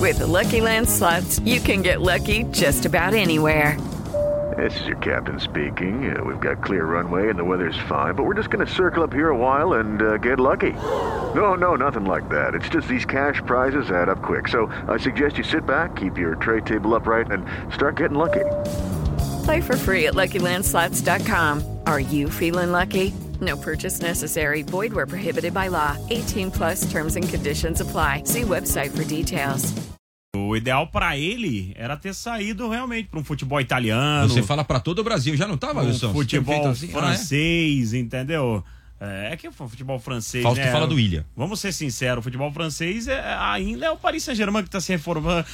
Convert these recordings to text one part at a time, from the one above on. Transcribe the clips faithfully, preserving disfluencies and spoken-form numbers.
With the Lucky Land Slots, you can get lucky just about anywhere. This is your captain speaking. Uh, we've got clear runway and the weather's fine, but we're just going to circle up here a while and uh, get lucky. No, no, nothing like that. It's just these cash prizes add up quick. So I suggest you sit back, keep your tray table upright, and start getting lucky. Play for free at Lucky Land Slots dot com. Are you feeling lucky? No purchase necessary. Void where prohibited by law. eighteen plus terms and conditions apply. See website for details. O ideal pra ele era ter saído realmente pra um futebol italiano. Você fala pra todo o Brasil, já não tava, um Wilson? Futebol assim? francês, ah, é? entendeu? É, é que o futebol francês, Fausto né? fala do Willian. Vamos ser sinceros, o futebol francês é, ainda é o Paris Saint-Germain que tá se reformando.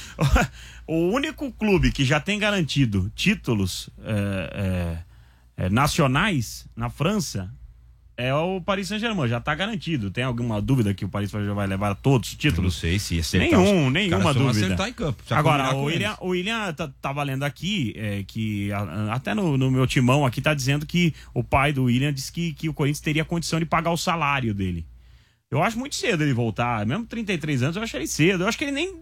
O único clube que já tem garantido títulos é, é, é, nacionais na França é o Paris Saint-Germain, já tá garantido. Tem alguma dúvida que o Paris Saint-Germain vai levar todos os títulos? Eu não sei se acertar. Nenhum, os... nenhuma dúvida. Acertar em campo. Agora, o Willian, o Willian tá, tá valendo aqui, é, que a, até no, no meu timão aqui tá dizendo que o pai do Willian disse que, que o Corinthians teria condição de pagar o salário dele. Eu acho muito cedo ele voltar, mesmo trinta e três anos, eu acho ele cedo. Eu acho que ele nem...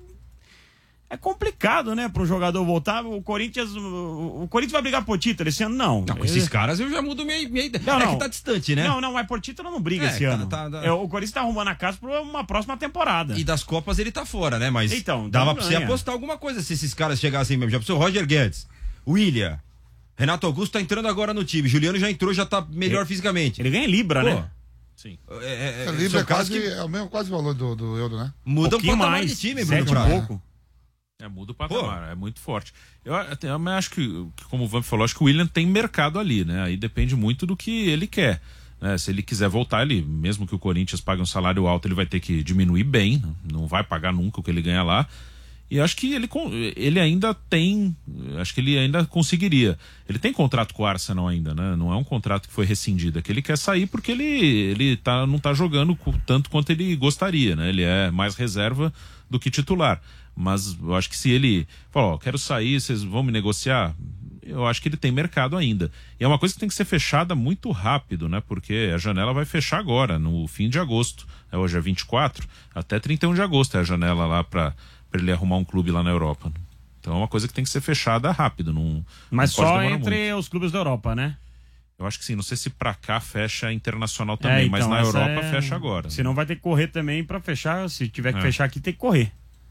É complicado, né, para um jogador voltar. O Corinthians o, o Corinthians vai brigar por título esse ano, não. Não, com esses caras eu já mudo minha, minha ideia. Não, é não. que tá distante, né? Não, não, mas por título não briga é, esse tá, ano. Tá, tá. É, o Corinthians tá arrumando a casa para uma próxima temporada. E das Copas ele tá fora, né? Mas então, dava pra você apostar alguma coisa se esses caras chegassem mesmo. Já pensou, Roger Guedes, William, Renato Augusto tá entrando agora no time. Juliano já entrou, já tá melhor ele, fisicamente. Ele ganha em Libra, Pô, né? Sim. É, é, é, Libra é, quase, que... é o mesmo quase valor do, do euro, né? Muda um, um patamar mais, de time, Bruno Bruno um pouco. É, muda o patamar, Pô. é muito forte. Eu, eu acho que, como o Vamp falou, acho que o Willian tem mercado ali, né? Aí depende muito do que ele quer. Né? Se ele quiser voltar, ele, mesmo que o Corinthians pague um salário alto, ele vai ter que diminuir bem, não vai pagar nunca o que ele ganha lá. E acho que ele, ele ainda tem, acho que ele ainda conseguiria. Ele tem contrato com o Arsenal ainda, né? Não é um contrato que foi rescindido, é que ele quer sair porque ele, ele tá, não tá jogando tanto quanto ele gostaria, né? Ele é mais reserva do que titular. Mas eu acho que se ele falar, ó, quero sair, vocês vão me negociar, eu acho que ele tem mercado ainda. E é uma coisa que tem que ser fechada muito rápido, né? Porque a janela vai fechar agora, no fim de agosto. É, hoje é vinte e quatro, até trinta e um de agosto é a janela lá para ele arrumar um clube lá na Europa. Então é uma coisa que tem que ser fechada rápido. Não, Mas não só entre muito. os clubes da Europa, né? Eu acho que sim, não sei se pra cá fecha internacional também, é, então, mas na Europa é... fecha agora. Senão vai ter que correr também pra fechar, se tiver que é. fechar aqui tem que correr.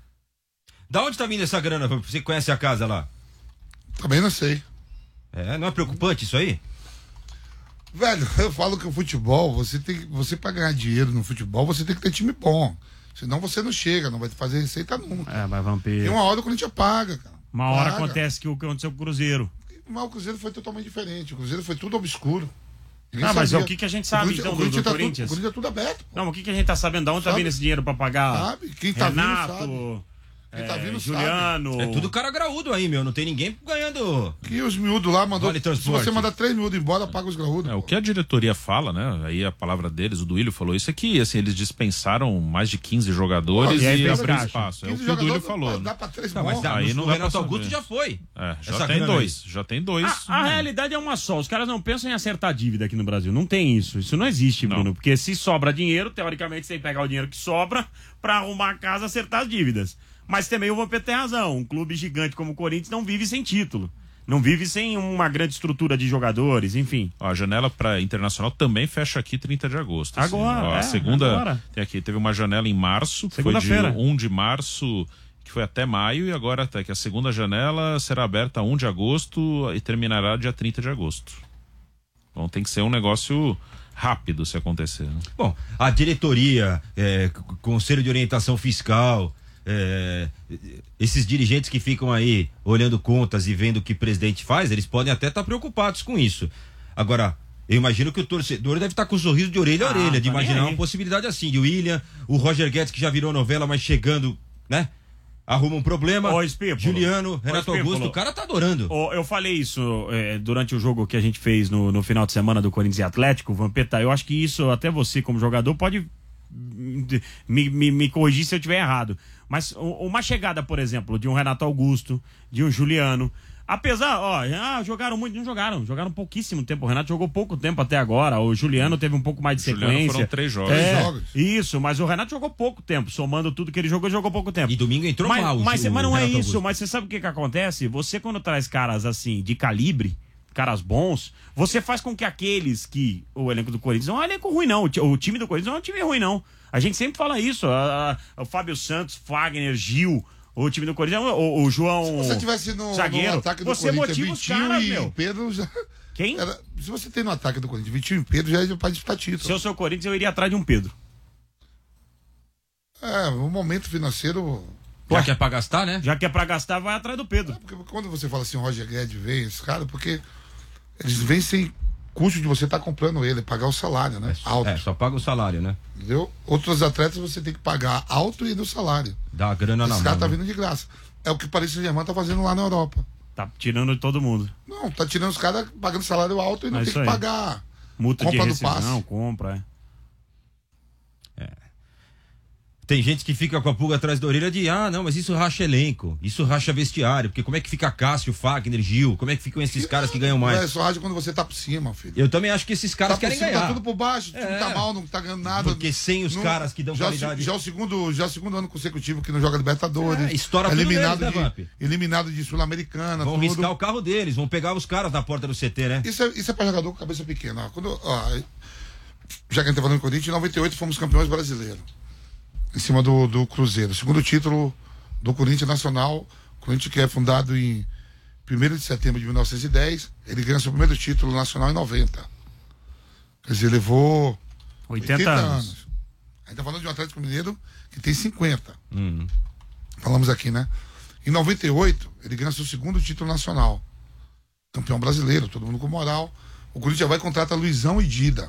Da onde tá vindo essa grana? Você conhece a casa lá? Também não sei. É, não é preocupante isso aí? Velho, eu falo que o futebol, você tem você para ganhar dinheiro no futebol, você tem que ter time bom. Senão você não chega, não vai fazer receita nunca. É, mas Vampiro. E uma hora o Corinthians paga, cara. Uma hora paga. acontece que o que aconteceu com o Cruzeiro. Mas o Cruzeiro foi totalmente diferente. O Cruzeiro foi tudo obscuro. Ninguém ah, mas é o que, que a gente sabe, então, do, do tá Corinthians? Tudo, o Corinthians é tudo aberto. Pô. Não, o que, que a gente tá sabendo? De onde sabe? Tá vindo esse dinheiro pra pagar? Sabe? Quem tá Renato, vindo sabe. Quem é, tá vindo Juliano. sabe. É tudo cara graúdo aí, meu. Não tem ninguém ganhando. E os miúdos lá mandou. Vale se você mandar três miúdos embora, paga os graúdos. É, o que a diretoria fala, né? Aí a palavra deles, o Duílio falou isso, é que assim, eles dispensaram mais de quinze jogadores oh, e, e abriu espaço. É o que o Duílio falou. Dá pra três não, mas aí não, o Renato Augusto já foi. É, já tem dois. Aí. Já tem dois. A, a hum. realidade é uma só. Os caras não pensam em acertar dívida aqui no Brasil. Não tem isso. Isso não existe, não. Bruno. Porque se sobra dinheiro, teoricamente você tem que pegar o dinheiro que sobra pra arrumar a casa e acertar as dívidas. Mas também o Vampeta tem razão. Um clube gigante como o Corinthians não vive sem título. Não vive sem uma grande estrutura de jogadores, enfim. Ó, a janela para internacional também fecha aqui trinta de agosto. Assim. Agora, Ó, é, a segunda agora. Tem aqui, teve uma janela em março, que foi de um de março, que foi até maio, e agora até que a segunda janela será aberta um de agosto e terminará dia trinta de agosto. Então tem que ser um negócio rápido se acontecer. Né? Bom, a diretoria, é, conselho de orientação fiscal, É, esses dirigentes que ficam aí olhando contas e vendo o que o presidente faz, eles podem até estar tá preocupados com isso. Agora, eu imagino que o torcedor deve estar tá com um sorriso de orelha a orelha, ah, de imaginar uma possibilidade assim, de William, o Roger Guedes, que já virou novela, mas chegando, né? Arruma um problema. Ô, Espípulo, Juliano, Renato Ô, Augusto, o cara tá adorando. Ô, eu falei isso é, durante o jogo que a gente fez no, no final de semana do Corinthians e Atlético, Vampeta. Eu acho que isso, até você como jogador, pode me, me, me corrigir se eu estiver errado. Mas uma chegada, por exemplo, de um Renato Augusto, de um Juliano, Apesar, ó, ah, jogaram muito, não jogaram, jogaram pouquíssimo tempo. O Renato jogou pouco tempo até agora. O Juliano teve um pouco mais de sequência. Juliano foram três jogos. É, três jogos. Isso, mas o Renato jogou pouco tempo. Somando tudo que ele jogou, jogou pouco tempo. E domingo entrou mas, mal. Mas, o mas não é Renato isso, Augusto. mas você sabe o que que acontece? Você quando traz caras assim, de calibre, caras bons, você faz com que aqueles que o elenco do Corinthians não é um elenco ruim não, o time do Corinthians não é um time ruim não. A gente sempre fala isso, a, a, o Fábio Santos, Fagner, Gil, o time do Corinthians, o, o João Se você tivesse no, zagueiro, no ataque do você Corinthians, motiva os Vitinho caras, e meu. Pedro já... Quem? Era, se você tem no ataque do Corinthians, Vitinho e Pedro já é para disputar título. Se eu sou o Corinthians, eu iria atrás de um Pedro. É, o momento financeiro... Já que é pra gastar, né? Já que é pra gastar, vai atrás do Pedro. Porque quando você fala assim, o Roger Guedes vem, esse cara, porque eles vêm sem custo de você estar comprando ele, pagar o salário, né? Alto. É, só paga o salário, né? Entendeu? Outros atletas você tem que pagar alto e no salário. Dá a grana na Esse mão. cara tá né? vindo de graça. É o que o Paris Saint-Germain tá fazendo lá na Europa. Tá tirando de todo mundo. Não, tá tirando os caras pagando salário alto e não É tem isso que aí. pagar Multa compra de do passe. rescisão, compra, é. Tem gente que fica com a pulga atrás da orelha de, ah, não, mas isso racha elenco, isso racha vestiário, porque como é que fica Cássio, Fagner, Gil, como é que ficam esses caras que ganham mais? É, só raja quando você tá por cima, filho. Eu também acho que esses caras Tá por querem cima, ganhar. tá tudo por baixo, o time É. tá mal, não tá ganhando nada. Porque sem os Não- caras que dão já, qualidade. Já é o segundo, já é o segundo ano consecutivo que não joga Libertadores. É, estoura tudo eliminado neles, né, Vamp? de, eliminado de Sul-Americana, Vão tudo. riscar o carro deles, vão pegar os caras da porta do C T, né? Isso é, isso é pra jogador com cabeça pequena. Ó. Quando, ó, já que a gente tá falando em Corinthians, em noventa e oito fomos campeões brasileiros. Em cima do, do Cruzeiro. Segundo título do Corinthians Nacional. Corinthians que é fundado em primeiro de setembro de mil novecentos e dez. Ele ganha seu primeiro título nacional em noventa. Quer dizer, levou oitenta anos. A gente tá falando de um Atlético Mineiro que tem cinquenta. Uhum. Falamos aqui, né? Em noventa e oito, ele ganha seu segundo título nacional. Campeão brasileiro, todo mundo com moral. O Corinthians vai contratar Luizão e Dida.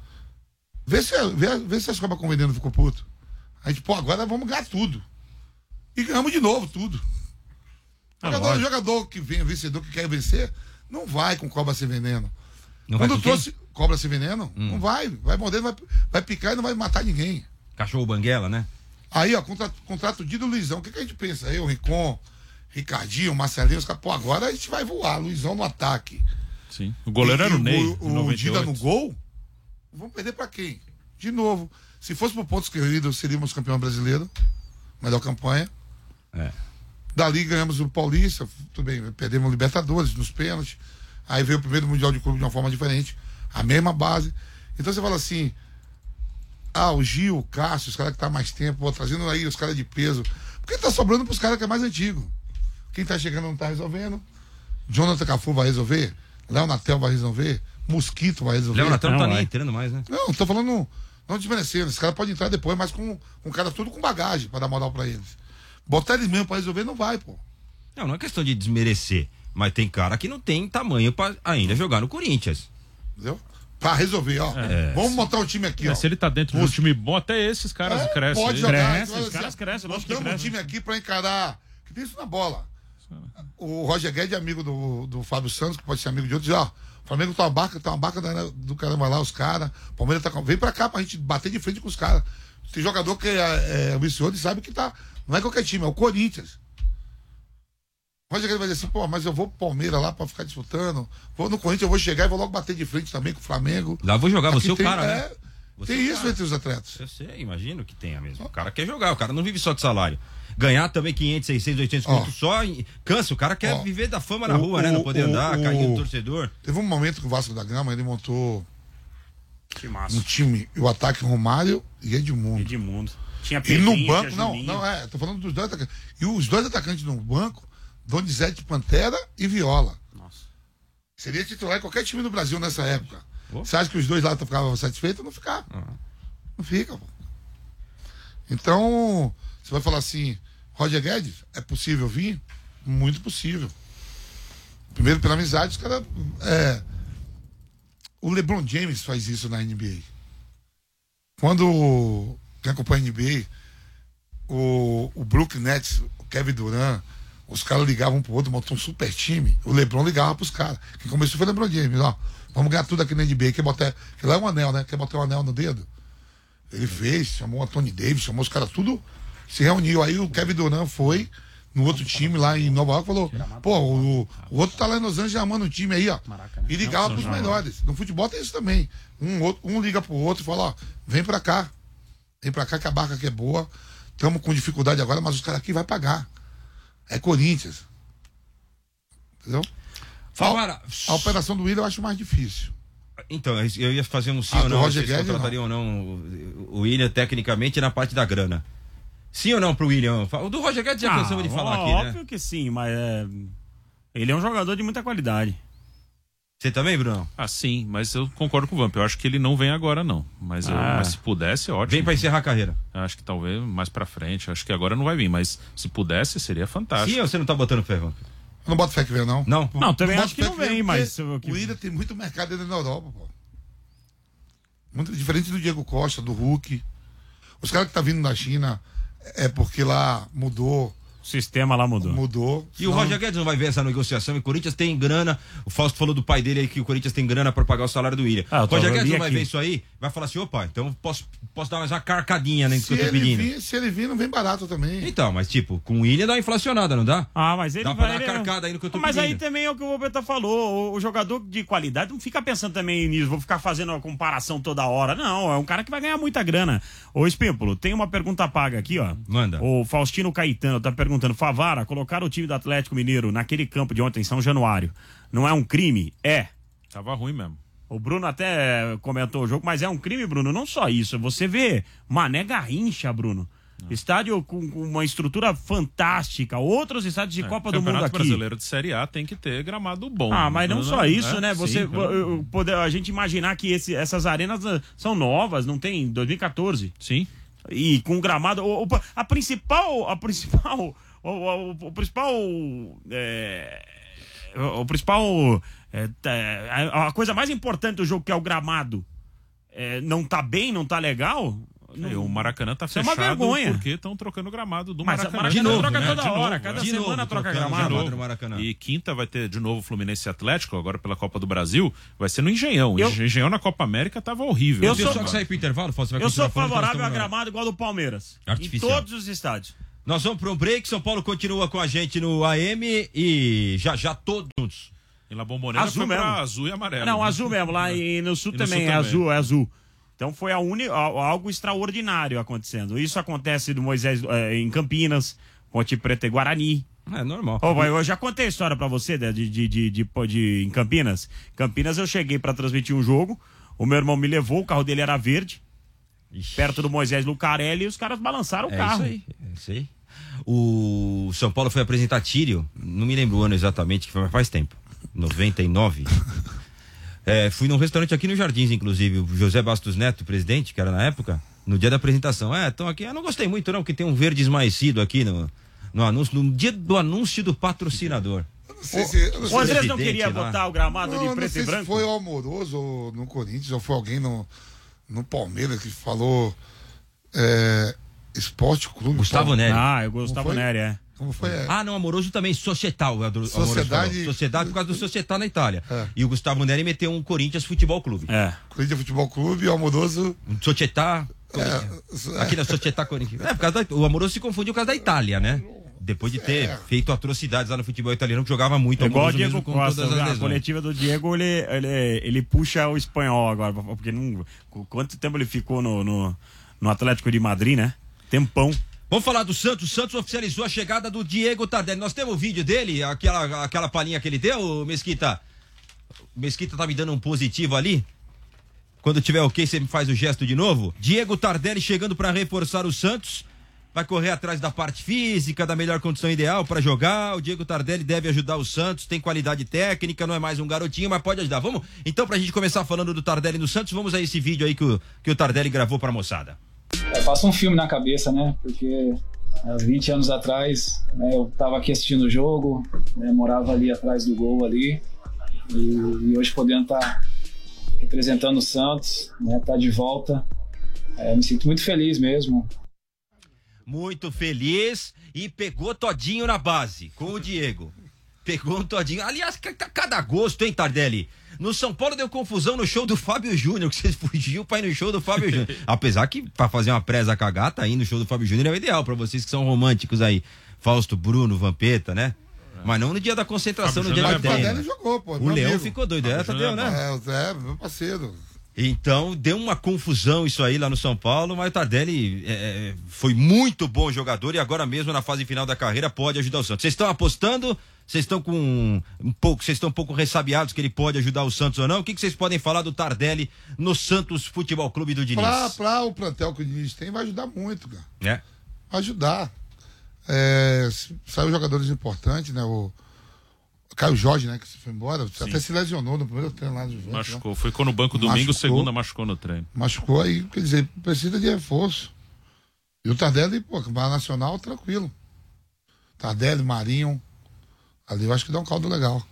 Vê se, vê, vê se a Escoba Conveniente ficou puto. A gente, pô, agora vamos ganhar tudo. E ganhamos de novo tudo. Ah, jogador, lógico. jogador que vem, vencedor que quer vencer, não vai com cobra sem veneno. Não vai Quando com quem? trouxe cobra sem veneno, não vai. Vai morder, vai, vai picar e não vai matar ninguém. Cachorro banguela, né? Aí, ó, contrato, contrato Dida e Luizão. O que, que a gente pensa? Eu, Ricon, Ricardinho, Marcelinho, os caras, pô, agora a gente vai voar. Luizão no ataque. Sim. O goleiro E- era o e Ney. O, em o noventa e Dida oito. no gol, vamos perder pra quem? De novo. Se fosse por pontos corridos, seríamos campeão brasileiro. Melhor campanha. É. Dali ganhamos o Paulista, tudo bem, perdemos o Libertadores nos pênaltis. Aí veio o primeiro Mundial de Clube de uma forma diferente. A mesma base. Então você fala assim: ah, o Gil, o Cássio, os caras que tá há mais tempo, pô, trazendo aí os caras de peso. Porque tá sobrando pros caras que é mais antigo. Quem tá chegando não tá resolvendo. Jonathan Cafu vai resolver. Léo Natel vai resolver. Mosquito vai resolver. Léo Natel não tá Não, nem é. entrando mais, né? Não, tô falando, não desmerecendo. Esse cara pode entrar depois, mas com, com cara tudo com bagagem pra dar moral pra eles. Botar eles mesmo pra resolver não vai, pô. Não, não é questão de desmerecer, mas tem cara que não tem tamanho pra ainda jogar no Corinthians. Entendeu? Pra resolver, ó. É. Vamos montar um time aqui, É, ó. se ele tá dentro de um time bom, até esses caras É, crescem. pode aí. jogar. Cresce, Olha os assim, caras crescem, lógico que montamos um crescem. time aqui pra encarar. Que tem isso na bola. O Roger Guedes é amigo do, do Fábio Santos, que pode ser amigo de outros. Ó, o Flamengo tá uma barca, tá uma barca da- do caramba lá, os caras. O Palmeiras tá com... Vem pra cá pra gente bater de frente com os caras. Tem jogador que é, é ambicioso e sabe que tá. Não é qualquer time, é o Corinthians. O Roger Guedes vai dizer assim, pô, mas eu vou pro Palmeiras lá pra ficar disputando. Vou no Corinthians, eu vou chegar e vou logo bater de frente também com o Flamengo. Lá vou jogar, Aqui você é o tem- cara, é, né? Você Tem é o isso cara. entre os atletas. Eu sei, imagino que tenha mesmo. O cara quer jogar, o cara não vive só de salário. Ganhar também quinhentos, seiscentos, oitocentos Ó. conto só, e- cansa. O cara quer Ó. viver da fama na O- rua, né? Não o- poder o- andar, o- cair no torcedor. Teve um momento que o Vasco da Gama, ele montou Que massa. um time, o ataque Romário e Edmundo. Edmundo. Tinha E Pedrinho, no tinha banco, não, Juninho. não é, tô falando dos dois atacantes. E os dois atacantes no banco, Donizete Pantera e Viola. Nossa. Seria titular em qualquer time do Brasil nessa época. Oh. Você acha que os dois lá ficavam satisfeitos? Não ficavam. Não fica, pô. Então, você vai falar assim, Roger Guedes, é possível vir? Muito possível. Primeiro pela amizade, os caras. É, o LeBron James faz isso na N B A. Quando quem acompanha a N B A, o, o Brooklyn Nets, o Kevin Durant, os caras ligavam um pro outro, montou um super time. O LeBron ligava pros caras. Quem começou foi o LeBron James, ó. Vamos ganhar tudo aqui na N B A. Quer botar. Que lá é um anel, né? Quer botar um anel no dedo? Ele fez, chamou o Anthony Davis, chamou os caras tudo, se reuniu. Aí o Kevin Durant foi, no outro time lá em Nova York, falou, pô, o, o outro tá lá em Los Angeles amando o time aí, ó. E ligava pros melhores. No futebol tem isso também. Um, outro, um liga pro outro e fala, ó, vem pra cá. Vem pra cá que a barca aqui é boa. Estamos com dificuldade agora, mas os caras aqui vai pagar. É Corinthians. Entendeu? Agora, a, a operação do Willian eu acho mais difícil. Então, eu ia fazer um sim Ah, ou do não, Roger vocês Guedes, contratariam ou não o o Willian tecnicamente na parte da grana. Sim ou não pro Willian? O do Roger Guedes já Ah, cansamos de falar ó, aqui, né? Óbvio que sim, mas é... ele é um jogador de muita qualidade. Você também, Bruno? Ah, sim, mas eu concordo com o Vamp. Eu acho que ele não vem agora, não. Mas, eu- Ah. mas se pudesse, ótimo. Vem pra encerrar a carreira. Acho que talvez mais pra frente. Acho que agora não vai vir, mas se pudesse, seria fantástico. Sim ou você não tá botando fé, Vamp? Eu não boto fé que vem, não. Não? Não, também boto acho que fé não vem, porque mas... O Willian tem muito mercado dentro da Europa, pô. Muito diferente do Diego Costa, do Hulk. Os caras que tá vindo da China é porque lá mudou. O sistema lá mudou. Mudou. E o Senão- Roger Guedes não vai ver essa negociação. E o Corinthians tem grana. O Fausto falou do pai dele aí que o Corinthians tem grana pra pagar o salário do Willian. Ah, eu o tô- Roger eu Guedes li não vai aqui. ver isso aí. Vai falar assim: opa, então posso, posso dar mais uma carcadinha né, que Se eu tô ele, pedindo. vir, se ele vir, não vem barato também. Então, mas tipo, com o Willian dá uma inflacionada, não dá? Ah, mas ele Dá pra vai... dar ele- carcada aí no que eu tô Mas aí pedindo. também é o que o Roberto falou. O, o jogador de qualidade não fica pensando também nisso. Vou ficar fazendo uma comparação toda hora. Não, é um cara que vai ganhar muita grana. Ô, Espímpolo, tem uma pergunta paga aqui, ó. Manda. O Faustino Caetano tá perguntando: Favara, colocar o time do Atlético Mineiro naquele campo de ontem em São Januário, não é um crime? É. Tava ruim mesmo. O Bruno até comentou o jogo, mas é um crime, Bruno. Não só isso. Você vê Mané Garrincha, Bruno. Estádio com, com uma estrutura fantástica. Outros estádios de É, Copa do Mundo Campeonato aqui. Brasileiro de Série A tem que ter gramado bom. Ah, mas não só isso, né? Sim, Você pelo- eu- eu- poder, a gente imaginar que esse- essas arenas ah, são novas, não tem dois mil e quatorze. Sim. E com gramado, o- o- a principal, a principal, o, o- o principal, é, o, o principal, é, tá, a, a coisa mais importante do jogo que é o gramado, é, não tá bem, não tá legal. É, o Maracanã tá Isso é uma fechado vergonha. porque estão trocando o gramado do Mas Maracanã. o Maracanã De novo, troca né? toda De hora, novo, cada é. De semana novo, troca trocando gramado. gramado no Maracanã. E quinta vai ter de novo Fluminense e Atlético, agora pela Copa do Brasil, vai ser no Engenhão. Eu- Engenhão na Copa América tava horrível. Eu Viu, sou- Só que mano? sair pro intervalo, Fausto, vai Eu sou continuar falando que nós favorável a estamos na- gramado igual do Palmeiras. Artificial. Em todos os estádios. Nós vamos para um break. São Paulo continua com a gente no A M e já já todos juntos. Em La Bombonera Azul foi pra mesmo. azul e amarelo. Não, né? azul mesmo. Lá e no sul E no também sul é também. azul, é azul. Então foi a uni, a- algo extraordinário acontecendo. Isso acontece do Moisés eh, em Campinas, Ponte Preta e Guarani. É normal. Ô, vai, eu já contei a história pra você né, de, de, de, de, de- em Campinas. Campinas eu cheguei pra transmitir um jogo, o meu irmão me levou, o carro dele era verde, Ixi. perto do Moisés Lucarelli, e os caras balançaram o É carro. isso aí, é isso aí. O São Paulo foi apresentar Tírio, não me lembro o ano exatamente, que foi, mas faz tempo. noventa e nove. É, fui num restaurante aqui no Jardins, inclusive, o José Bastos Neto, presidente, que era na época, no dia da apresentação. É, estão aqui, eu não gostei muito não, porque tem um verde esmaecido aqui no, no anúncio, no dia do anúncio do patrocinador. Eu não sei se, eu não O sei Andrés se- não presidente queria lá. botar o gramado não, de não preto sei e se branco? foi o Amoroso ou no Corinthians, ou foi alguém no, no Palmeiras que falou é, Esporte Clube. Gustavo Pal- Neri. Ah, eu Gustavo foi? Nery, é. Como foi? É, Ah, não, Amoroso também, Societal. o Adro- Amoroso Sociedade- falou. Sociedade por causa do Societal na Itália. É. E o Gustavo Neri meteu um Corinthians Futebol Clube. É. Corinthians Futebol Clube e o Amoroso. Um Societá. É, Aqui na Societá Corinthians. É, por causa da, o Amoroso se confundiu por causa da Itália, né? Depois de ter É. feito atrocidades lá no futebol italiano, que jogava muito. É igual o Amoroso Diego mesmo com Costa, todas as a lesões. coletiva do Diego, ele, ele, ele puxa o espanhol agora, porque não, quanto tempo ele ficou no, no, no Atlético de Madrid, né? Tempão. Vamos falar do Santos. O Santos oficializou a chegada do Diego Tardelli. Nós temos o vídeo dele, aquela, aquela palhinha que ele deu, Mesquita. O Mesquita tá me dando um positivo ali. Quando tiver ok, você me faz o gesto de novo. Diego Tardelli chegando para reforçar o Santos. Vai correr atrás da parte física, da melhor condição ideal para jogar. O Diego Tardelli deve ajudar o Santos, tem qualidade técnica, não é mais um garotinho, mas pode ajudar. Vamos, então, pra gente começar falando do Tardelli no Santos, vamos a esse vídeo aí que o, que o Tardelli gravou pra moçada. É, passa um filme na cabeça, né? Porque há vinte anos atrás, né, eu estava aqui assistindo o jogo, né, morava ali atrás do gol ali, e, e hoje podendo estar representando o Santos, né, tá de volta, é, me sinto muito feliz mesmo. Muito feliz e pegou todinho na base, com o Diego. Pegou um todinho. Aliás, ca- ca- cada gosto, hein, Tardelli? No São Paulo deu confusão no show do Fábio Júnior, que você fugiu pra ir no show do Fábio Júnior. Apesar que pra fazer uma presa cagata aí no show do Fábio Júnior é o ideal pra vocês que são românticos aí. Fausto, Bruno, Vampeta, né? É. Mas não no dia da concentração, Fábio no dia Júnior da é bom, treino. Ele jogou, pô. O Leão ficou doido, é, Tadeu, né? É, o Zé, meu parceiro. Então, deu uma confusão isso aí lá no São Paulo, mas o Tardelli é, foi muito bom jogador e agora mesmo na fase final da carreira pode ajudar o Santos. Vocês estão apostando? Vocês estão com um pouco, vocês estão um pouco ressabiados que ele pode ajudar o Santos ou não? O que vocês podem falar do Tardelli no Santos Futebol Clube do Diniz? Pra, pra o plantel que o Diniz tem, vai ajudar muito, cara. É. Vai ajudar. É, saiu jogadores importantes, né? O Caio Jorge, né? Que se foi embora, Sim. até se lesionou no primeiro treino lá do Juventus. Machucou, né? Ficou no banco domingo, machucou, segunda machucou no treino. Machucou aí, quer dizer, precisa de reforço. E o Tardelli, pô, Campeonato Nacional, tranquilo. Tardelli, Marinho, ali eu acho que dá um caldo legal.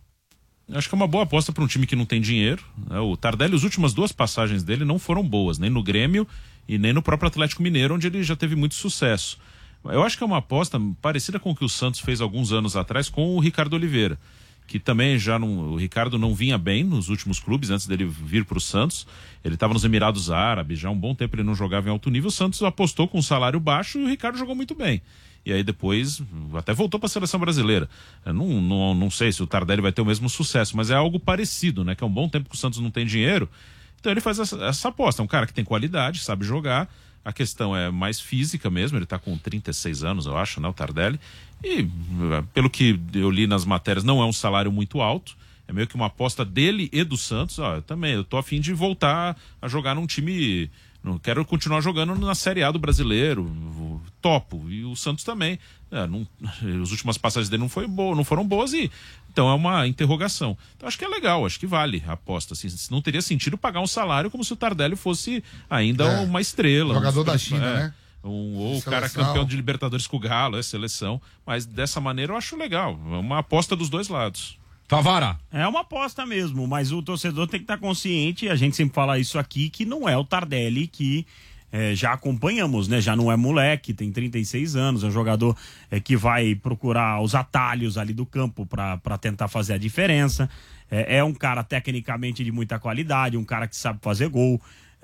Acho que é uma boa aposta para um time que não tem dinheiro. O Tardelli, as últimas duas passagens dele não foram boas, nem no Grêmio e nem no próprio Atlético Mineiro, onde ele já teve muito sucesso. Eu acho que é uma aposta parecida com o que o Santos fez alguns anos atrás com o Ricardo Oliveira, que também já não, o Ricardo não vinha bem nos últimos clubes antes dele vir para o Santos. Ele estava nos Emirados Árabes, já há um bom tempo ele não jogava em alto nível. O Santos apostou com um salário baixo e o Ricardo jogou muito bem. E aí depois até voltou para a seleção brasileira. Eu não, não, não sei se o Tardelli vai ter o mesmo sucesso, mas é algo parecido, né? Que é um bom tempo que o Santos não tem dinheiro. Então ele faz essa, essa aposta. É um cara que tem qualidade, sabe jogar. A questão é mais física mesmo, ele tá com trinta e seis anos, eu acho, né, o Tardelli. E, pelo que eu li nas matérias, não é um salário muito alto. É meio que uma aposta dele e do Santos. Ó, eu também, eu tô a fim de voltar a jogar num time... Não quero continuar jogando na Série A do Brasileiro, topo. E o Santos também. É, não, as últimas passagens dele não, foi boa, não foram boas e... Então é uma interrogação. Então acho que é legal, acho que vale a aposta. Assim, não teria sentido pagar um salário como se o Tardelli fosse ainda é, uma estrela. Jogador um, da China, é, né? Um, ou o cara campeão de Libertadores com o Galo, é seleção. Mas dessa maneira eu acho legal. É uma aposta dos dois lados. Favara. É uma aposta mesmo, mas o torcedor tem que estar consciente, a gente sempre fala isso aqui, que não é o Tardelli que é, já acompanhamos, né? Já não é moleque, tem trinta e seis anos, é um jogador é, que vai procurar os atalhos ali do campo para tentar fazer a diferença. É, é um cara tecnicamente de muita qualidade, um cara que sabe fazer gol.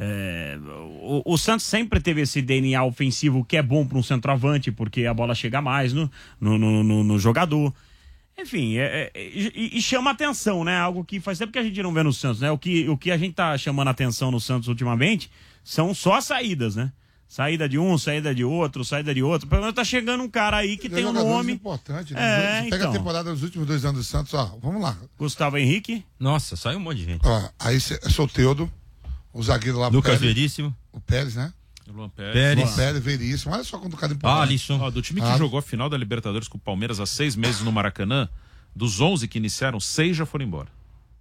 É, o, o Santos sempre teve esse D N A ofensivo que é bom para um centroavante, porque a bola chega mais no, no, no, no, no jogador. Enfim, é, é, e, e chama atenção, né? Algo que faz tempo que a gente não vê no Santos, né? O que, o que a gente tá chamando atenção no Santos ultimamente são só as saídas, né? Saída de um, saída de outro, saída de outro. Pelo menos tá chegando um cara aí que Ele tem é um nome importante, né? É, Você pega então. a temporada dos últimos dois anos do Santos, ó, vamos lá. Gustavo Henrique. Nossa, saiu um monte de gente. Ó, aí é Soteldo, o zagueiro lá, Lucas Pérez, Veríssimo. o Pérez, né? Luan Pérez. Pérez. O Pérez, Veríssimo. Olha só quando o cara empolga. Alisson. Ó, do time que Ah. jogou a final da Libertadores com o Palmeiras há seis meses no Maracanã, dos onze que iniciaram, seis já foram embora.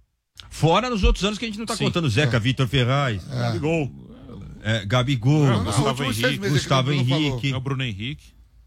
Fora nos outros anos que a gente não tá Sim. contando. Zeca, Vitor Ferraz, Gol. é, Gabigol, Não, Não, Gustavo últimos seis Henrique, meses que Gustavo o Bruno falou. Henrique. É o Bruno Henrique.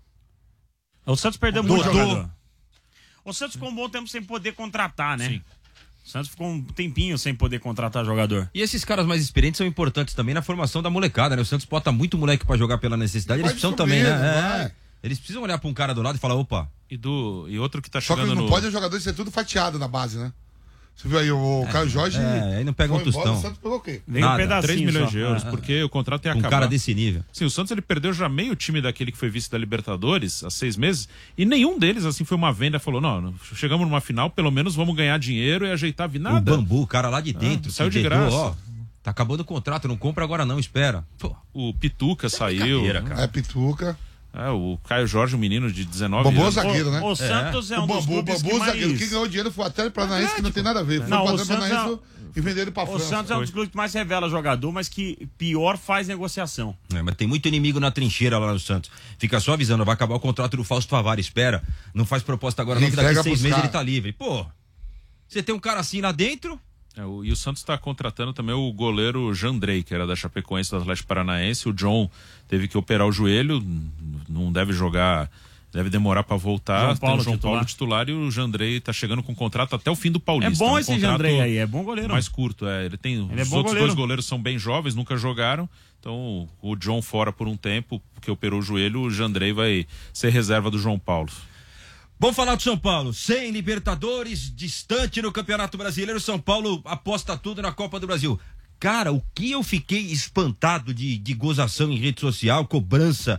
O Santos perdeu muito Dodô. jogador. O Santos ficou um bom tempo sem poder contratar, né? Sim. O Santos ficou um tempinho sem poder contratar jogador. E esses caras mais experientes são importantes também na formação da molecada, né? O Santos bota muito moleque pra jogar pela necessidade, eles Vai precisam também, descobrindo, né? vai. É. Eles precisam olhar pra um cara do lado e falar, opa, E, do, e outro que tá Só que chegando não no... pode o jogador ser tudo fatiado na base, né? Você viu aí o Caio Jorge. é, aí não pega um foi embora, tostão. O Santos pegou o quê? Veio um Nada. pedacinho três milhões só. de euros, Ah, porque o contrato ia um acabar. cara desse nível. Sim, o Santos ele perdeu já meio time daquele que foi vice da Libertadores há seis meses e nenhum deles assim foi uma venda, falou, não, chegamos numa final, pelo menos vamos ganhar dinheiro e ajeitar a vida. O Nada. Bambu, o cara lá de dentro. Ah, saiu que de dedou, graça. Ó, tá acabando o contrato, não compra agora não, espera. Pô, O Pituca saiu. brincadeira, cara. É Pituca. É, o Caio Jorge, um menino de dezenove Bambu é anos. zagueiro, né? O Santos é, o um dos Bambu, o clubes Bambu que mais... zagueiro. Quem ganhou dinheiro foi o Atlético Paranaense, que não tem nada a ver. Foi Não, o o Atlético Santos Paranaense e venderam ele pra O França. Santos é um dos clubes que mais revela jogador, mas que pior faz negociação. É, mas tem muito inimigo na trincheira lá no Santos. Fica só avisando, vai acabar o contrato do Fausto Favari, espera. Não faz proposta agora, Ele não, que daqui entrega seis pros meses cara. ele tá livre. Pô, você tem um cara assim lá dentro? É, o, e o Santos está contratando também o goleiro Jandrei, que era da Chapecoense do Atlético Paranaense. O John teve que operar o joelho, não deve jogar, deve demorar para voltar. João Paulo tem o João titular. Paulo titular e o Jandrei está chegando com contrato até o fim do É Paulista. bom um esse contrato Jandrei aí, é bom goleiro. mais curto. É, ele tem Ele é os bom outros goleiro. dois goleiros são bem jovens, nunca jogaram. Então o John fora por um tempo, porque operou o joelho, o Jandrei vai ser reserva do João Paulo. Vamos falar do São Paulo. Sem Libertadores, distante no Campeonato Brasileiro, São Paulo aposta tudo na Copa do Brasil. Cara, o que eu fiquei espantado de, de gozação em rede social, cobrança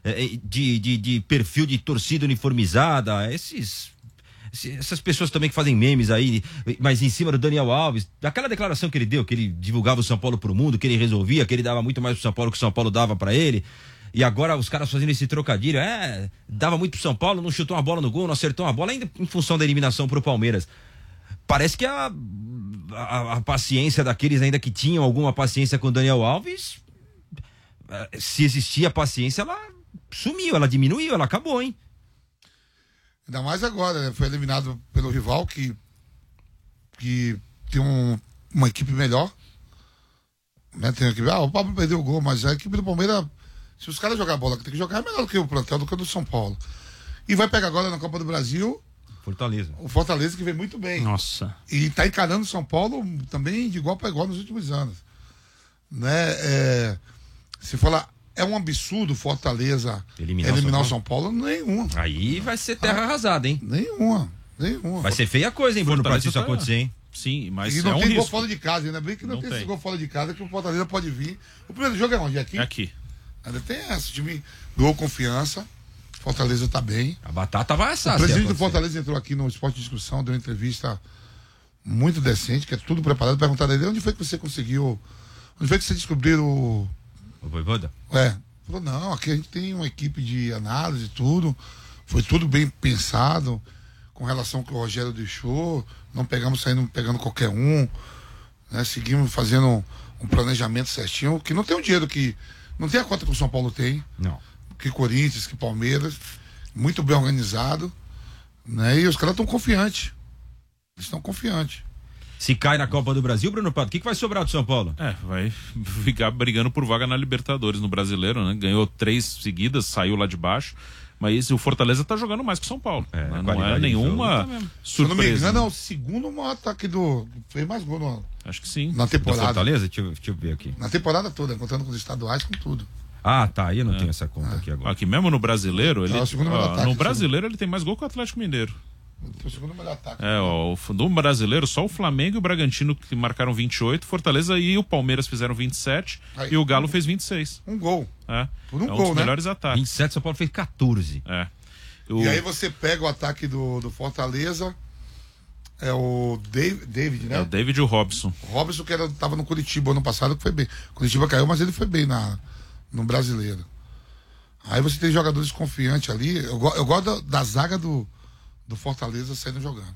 é, de, de, de perfil de torcida uniformizada, esses... essas pessoas também que fazem memes aí, mas em cima do Daniel Alves, daquela declaração que ele deu, que ele divulgava o São Paulo pro mundo, que ele resolvia, que ele dava muito mais pro São Paulo que o São Paulo dava pra ele, e agora os caras fazendo esse trocadilho, é, dava muito pro São Paulo, não chutou uma bola no gol, não acertou uma bola, ainda em função da eliminação pro Palmeiras. Parece que a, a, a paciência daqueles ainda que tinham alguma paciência com o Daniel Alves, se existia paciência, ela sumiu, ela diminuiu, ela acabou, hein? Ainda mais agora, né? Foi eliminado pelo rival que, que tem um, uma equipe melhor. Né? Tem uma equipe, ah, o Pablo perdeu o gol, mas a equipe do Palmeiras, se os caras jogar bola que tem que jogar, é melhor do que o plantel, do que o do São Paulo. E vai pegar agora na Copa do Brasil Fortaleza. O Fortaleza que vem muito bem. Nossa. E tá encarando o São Paulo também de igual para igual nos últimos anos. Né? É, se falar, é um absurdo Fortaleza eliminar, eliminar o São Paulo? Nenhuma. Aí vai ser terra ah, arrasada, hein? Nenhuma. Nenhuma. Vai ser feia a coisa, hein, Bruno, pra isso tá... acontecer, hein? Sim, mas e não é um tem risco. gol fora de casa, ainda bem que não, não tem, tem esse gol fora de casa, que o Fortaleza pode vir. O primeiro jogo é onde? É aqui? É aqui. Ainda tem essa, o time ganhou confiança, Fortaleza tá bem. A batata vai assar. O presidente do Fortaleza entrou aqui no Esporte de Discussão, deu uma entrevista muito decente, que é tudo preparado. Perguntaram a ele, onde foi que você conseguiu, onde foi que você descobriu o... O Voivoda? É. Falou, não, aqui a gente tem uma equipe de análise e tudo, foi tudo bem pensado, com relação ao que o Rogério deixou, não pegamos saindo pegando qualquer um, né? Seguimos fazendo um, um planejamento certinho, que não tem o dinheiro que, não tem a conta que o São Paulo tem, não. Que Corinthians, que Palmeiras, muito bem organizado, né? E os caras estão confiantes, eles estão confiantes. Se cai na Copa do Brasil, Bruno Pato, o que, que vai sobrar do São Paulo? É, vai ficar brigando por vaga na Libertadores no Brasileiro, né? Ganhou três seguidas, saiu lá de baixo. Mas o Fortaleza tá jogando mais que o São Paulo. É, né? Não é nenhuma surpresa. Se eu não me engano, é o segundo maior ataque do... Fez mais gol no... Acho que sim. Na temporada. Do Fortaleza? Deixa eu, deixa eu ver aqui. Na temporada toda, contando com os estaduais, com tudo. Ah, tá. Aí eu não é. tenho essa conta é. aqui agora. Aqui mesmo no Brasileiro, ele... É o segundo ó, ataque, no Brasileiro ele tem mais gol que o Atlético Mineiro. O segundo melhor ataque. É, ó, do Brasileiro, só o Flamengo e o Bragantino que marcaram vinte e oito, Fortaleza e o Palmeiras fizeram vinte e sete. Aí, e o Galo um, fez vinte e seis. Um gol. É. Por um é um gol, dos né? melhores ataques. vinte e sete, São Paulo fez quatorze. É. O... E aí você pega o ataque do, do Fortaleza, é o David, David, né? É o David e o Robson. O Robson que era, tava no Curitiba ano passado, que foi bem. Curitiba caiu, mas ele foi bem na, no Brasileiro. Aí você tem jogadores confiantes ali. Eu, eu gosto da, da zaga do, do Fortaleza saindo jogando.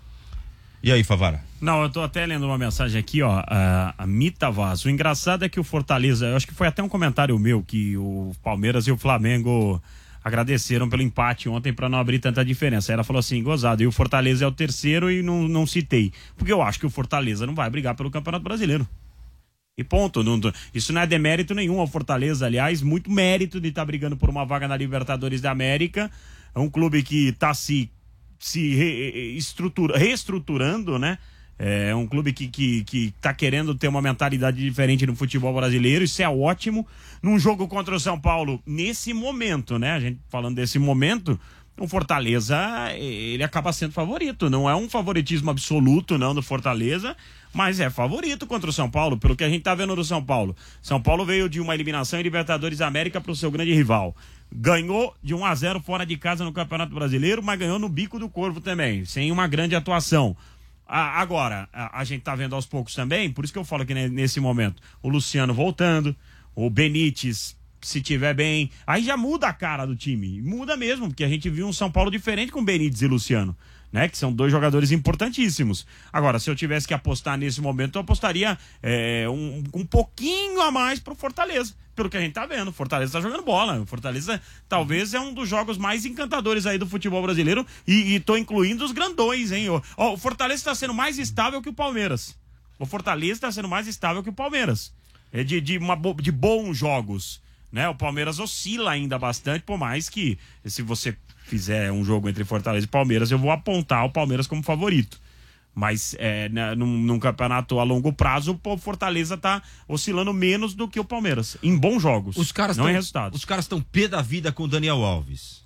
E aí, Favara? Não, eu tô até lendo uma mensagem aqui, ó, a, a Mita Vaz. O engraçado é que o Fortaleza, eu acho que foi até um comentário meu, que o Palmeiras e o Flamengo agradeceram pelo empate ontem para não abrir tanta diferença. Ela falou assim, gozado, e o Fortaleza é o terceiro e não, não citei. Porque eu acho que o Fortaleza não vai brigar pelo Campeonato Brasileiro. E ponto. Não, isso não é demérito nenhum ao Fortaleza, aliás, muito mérito de estar tá brigando por uma vaga na Libertadores da América. É um clube que está se, se re, estrutura, reestruturando, né? É um clube que, que, que tá querendo ter uma mentalidade diferente no futebol brasileiro, isso é ótimo. Num jogo contra o São Paulo, nesse momento, né? A gente falando desse momento, o Fortaleza, ele acaba sendo favorito. Não é um favoritismo absoluto, não, do Fortaleza, mas é favorito contra o São Paulo, pelo que a gente tá vendo do São Paulo. São Paulo veio de uma eliminação em Libertadores da América pro seu grande rival. Ganhou de um a zero fora de casa no Campeonato Brasileiro, mas ganhou no bico do corvo também, sem uma grande atuação. Ah, agora, a, a gente tá vendo aos poucos também, por isso que eu falo que nesse momento, o Luciano voltando, o Benítez, se tiver bem, aí já muda a cara do time, muda mesmo, porque a gente viu um São Paulo diferente com Benítez e Luciano, né, que são dois jogadores importantíssimos. Agora, se eu tivesse que apostar nesse momento, eu apostaria é, um, um pouquinho a mais pro Fortaleza, pelo que a gente tá vendo. O Fortaleza tá jogando bola, o Fortaleza talvez é um dos jogos mais encantadores aí do futebol brasileiro, e, e tô incluindo os grandões, hein, ó, ó, o Fortaleza tá sendo mais estável que o Palmeiras, o Fortaleza tá sendo mais estável que o Palmeiras, é de, de, uma, de bons jogos, né, o Palmeiras oscila ainda bastante, por mais que, se você fizer um jogo entre Fortaleza e Palmeiras, eu vou apontar o Palmeiras como favorito. Mas é, né, num, num campeonato a longo prazo, o Fortaleza tá oscilando menos do que o Palmeiras. Em bons jogos, os caras não tão, em resultados. Os caras estão pé da vida com o Daniel Alves.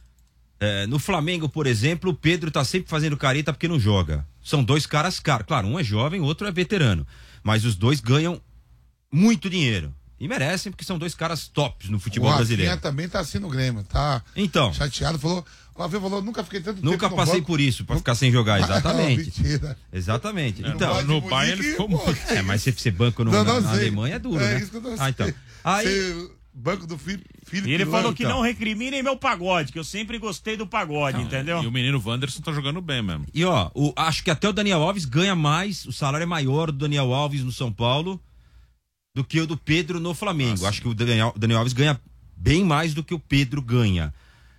É, no Flamengo, por exemplo, o Pedro tá sempre fazendo careta porque não joga. São dois caras caros. Claro, um é jovem, o outro é veterano. Mas os dois ganham muito dinheiro. E merecem, porque são dois caras tops no futebol o brasileiro. O também tá assim no Grêmio, tá então, chateado, falou, o Rafinha falou, nunca fiquei tanto tempo Nunca no passei banco. por isso, pra ficar sem jogar, exatamente. Não, mentira. Exatamente. É, então, no Bayern ele ficou muito. É, mas se você banco no, Não, na, não na sei. Alemanha é duro, É né? isso que eu não Ah, então. sei. Aí, Ser banco do filho, filho E ele falou que então. não recriminem meu pagode, que eu sempre gostei do pagode, entendeu? E o menino Wanderson tá jogando bem mesmo. E ó, o, acho que até o Daniel Alves ganha mais, o salário é maior do Daniel Alves no São Paulo do que o do Pedro no Flamengo. Nossa. Acho que o Daniel, Daniel Alves ganha bem mais do que o Pedro ganha.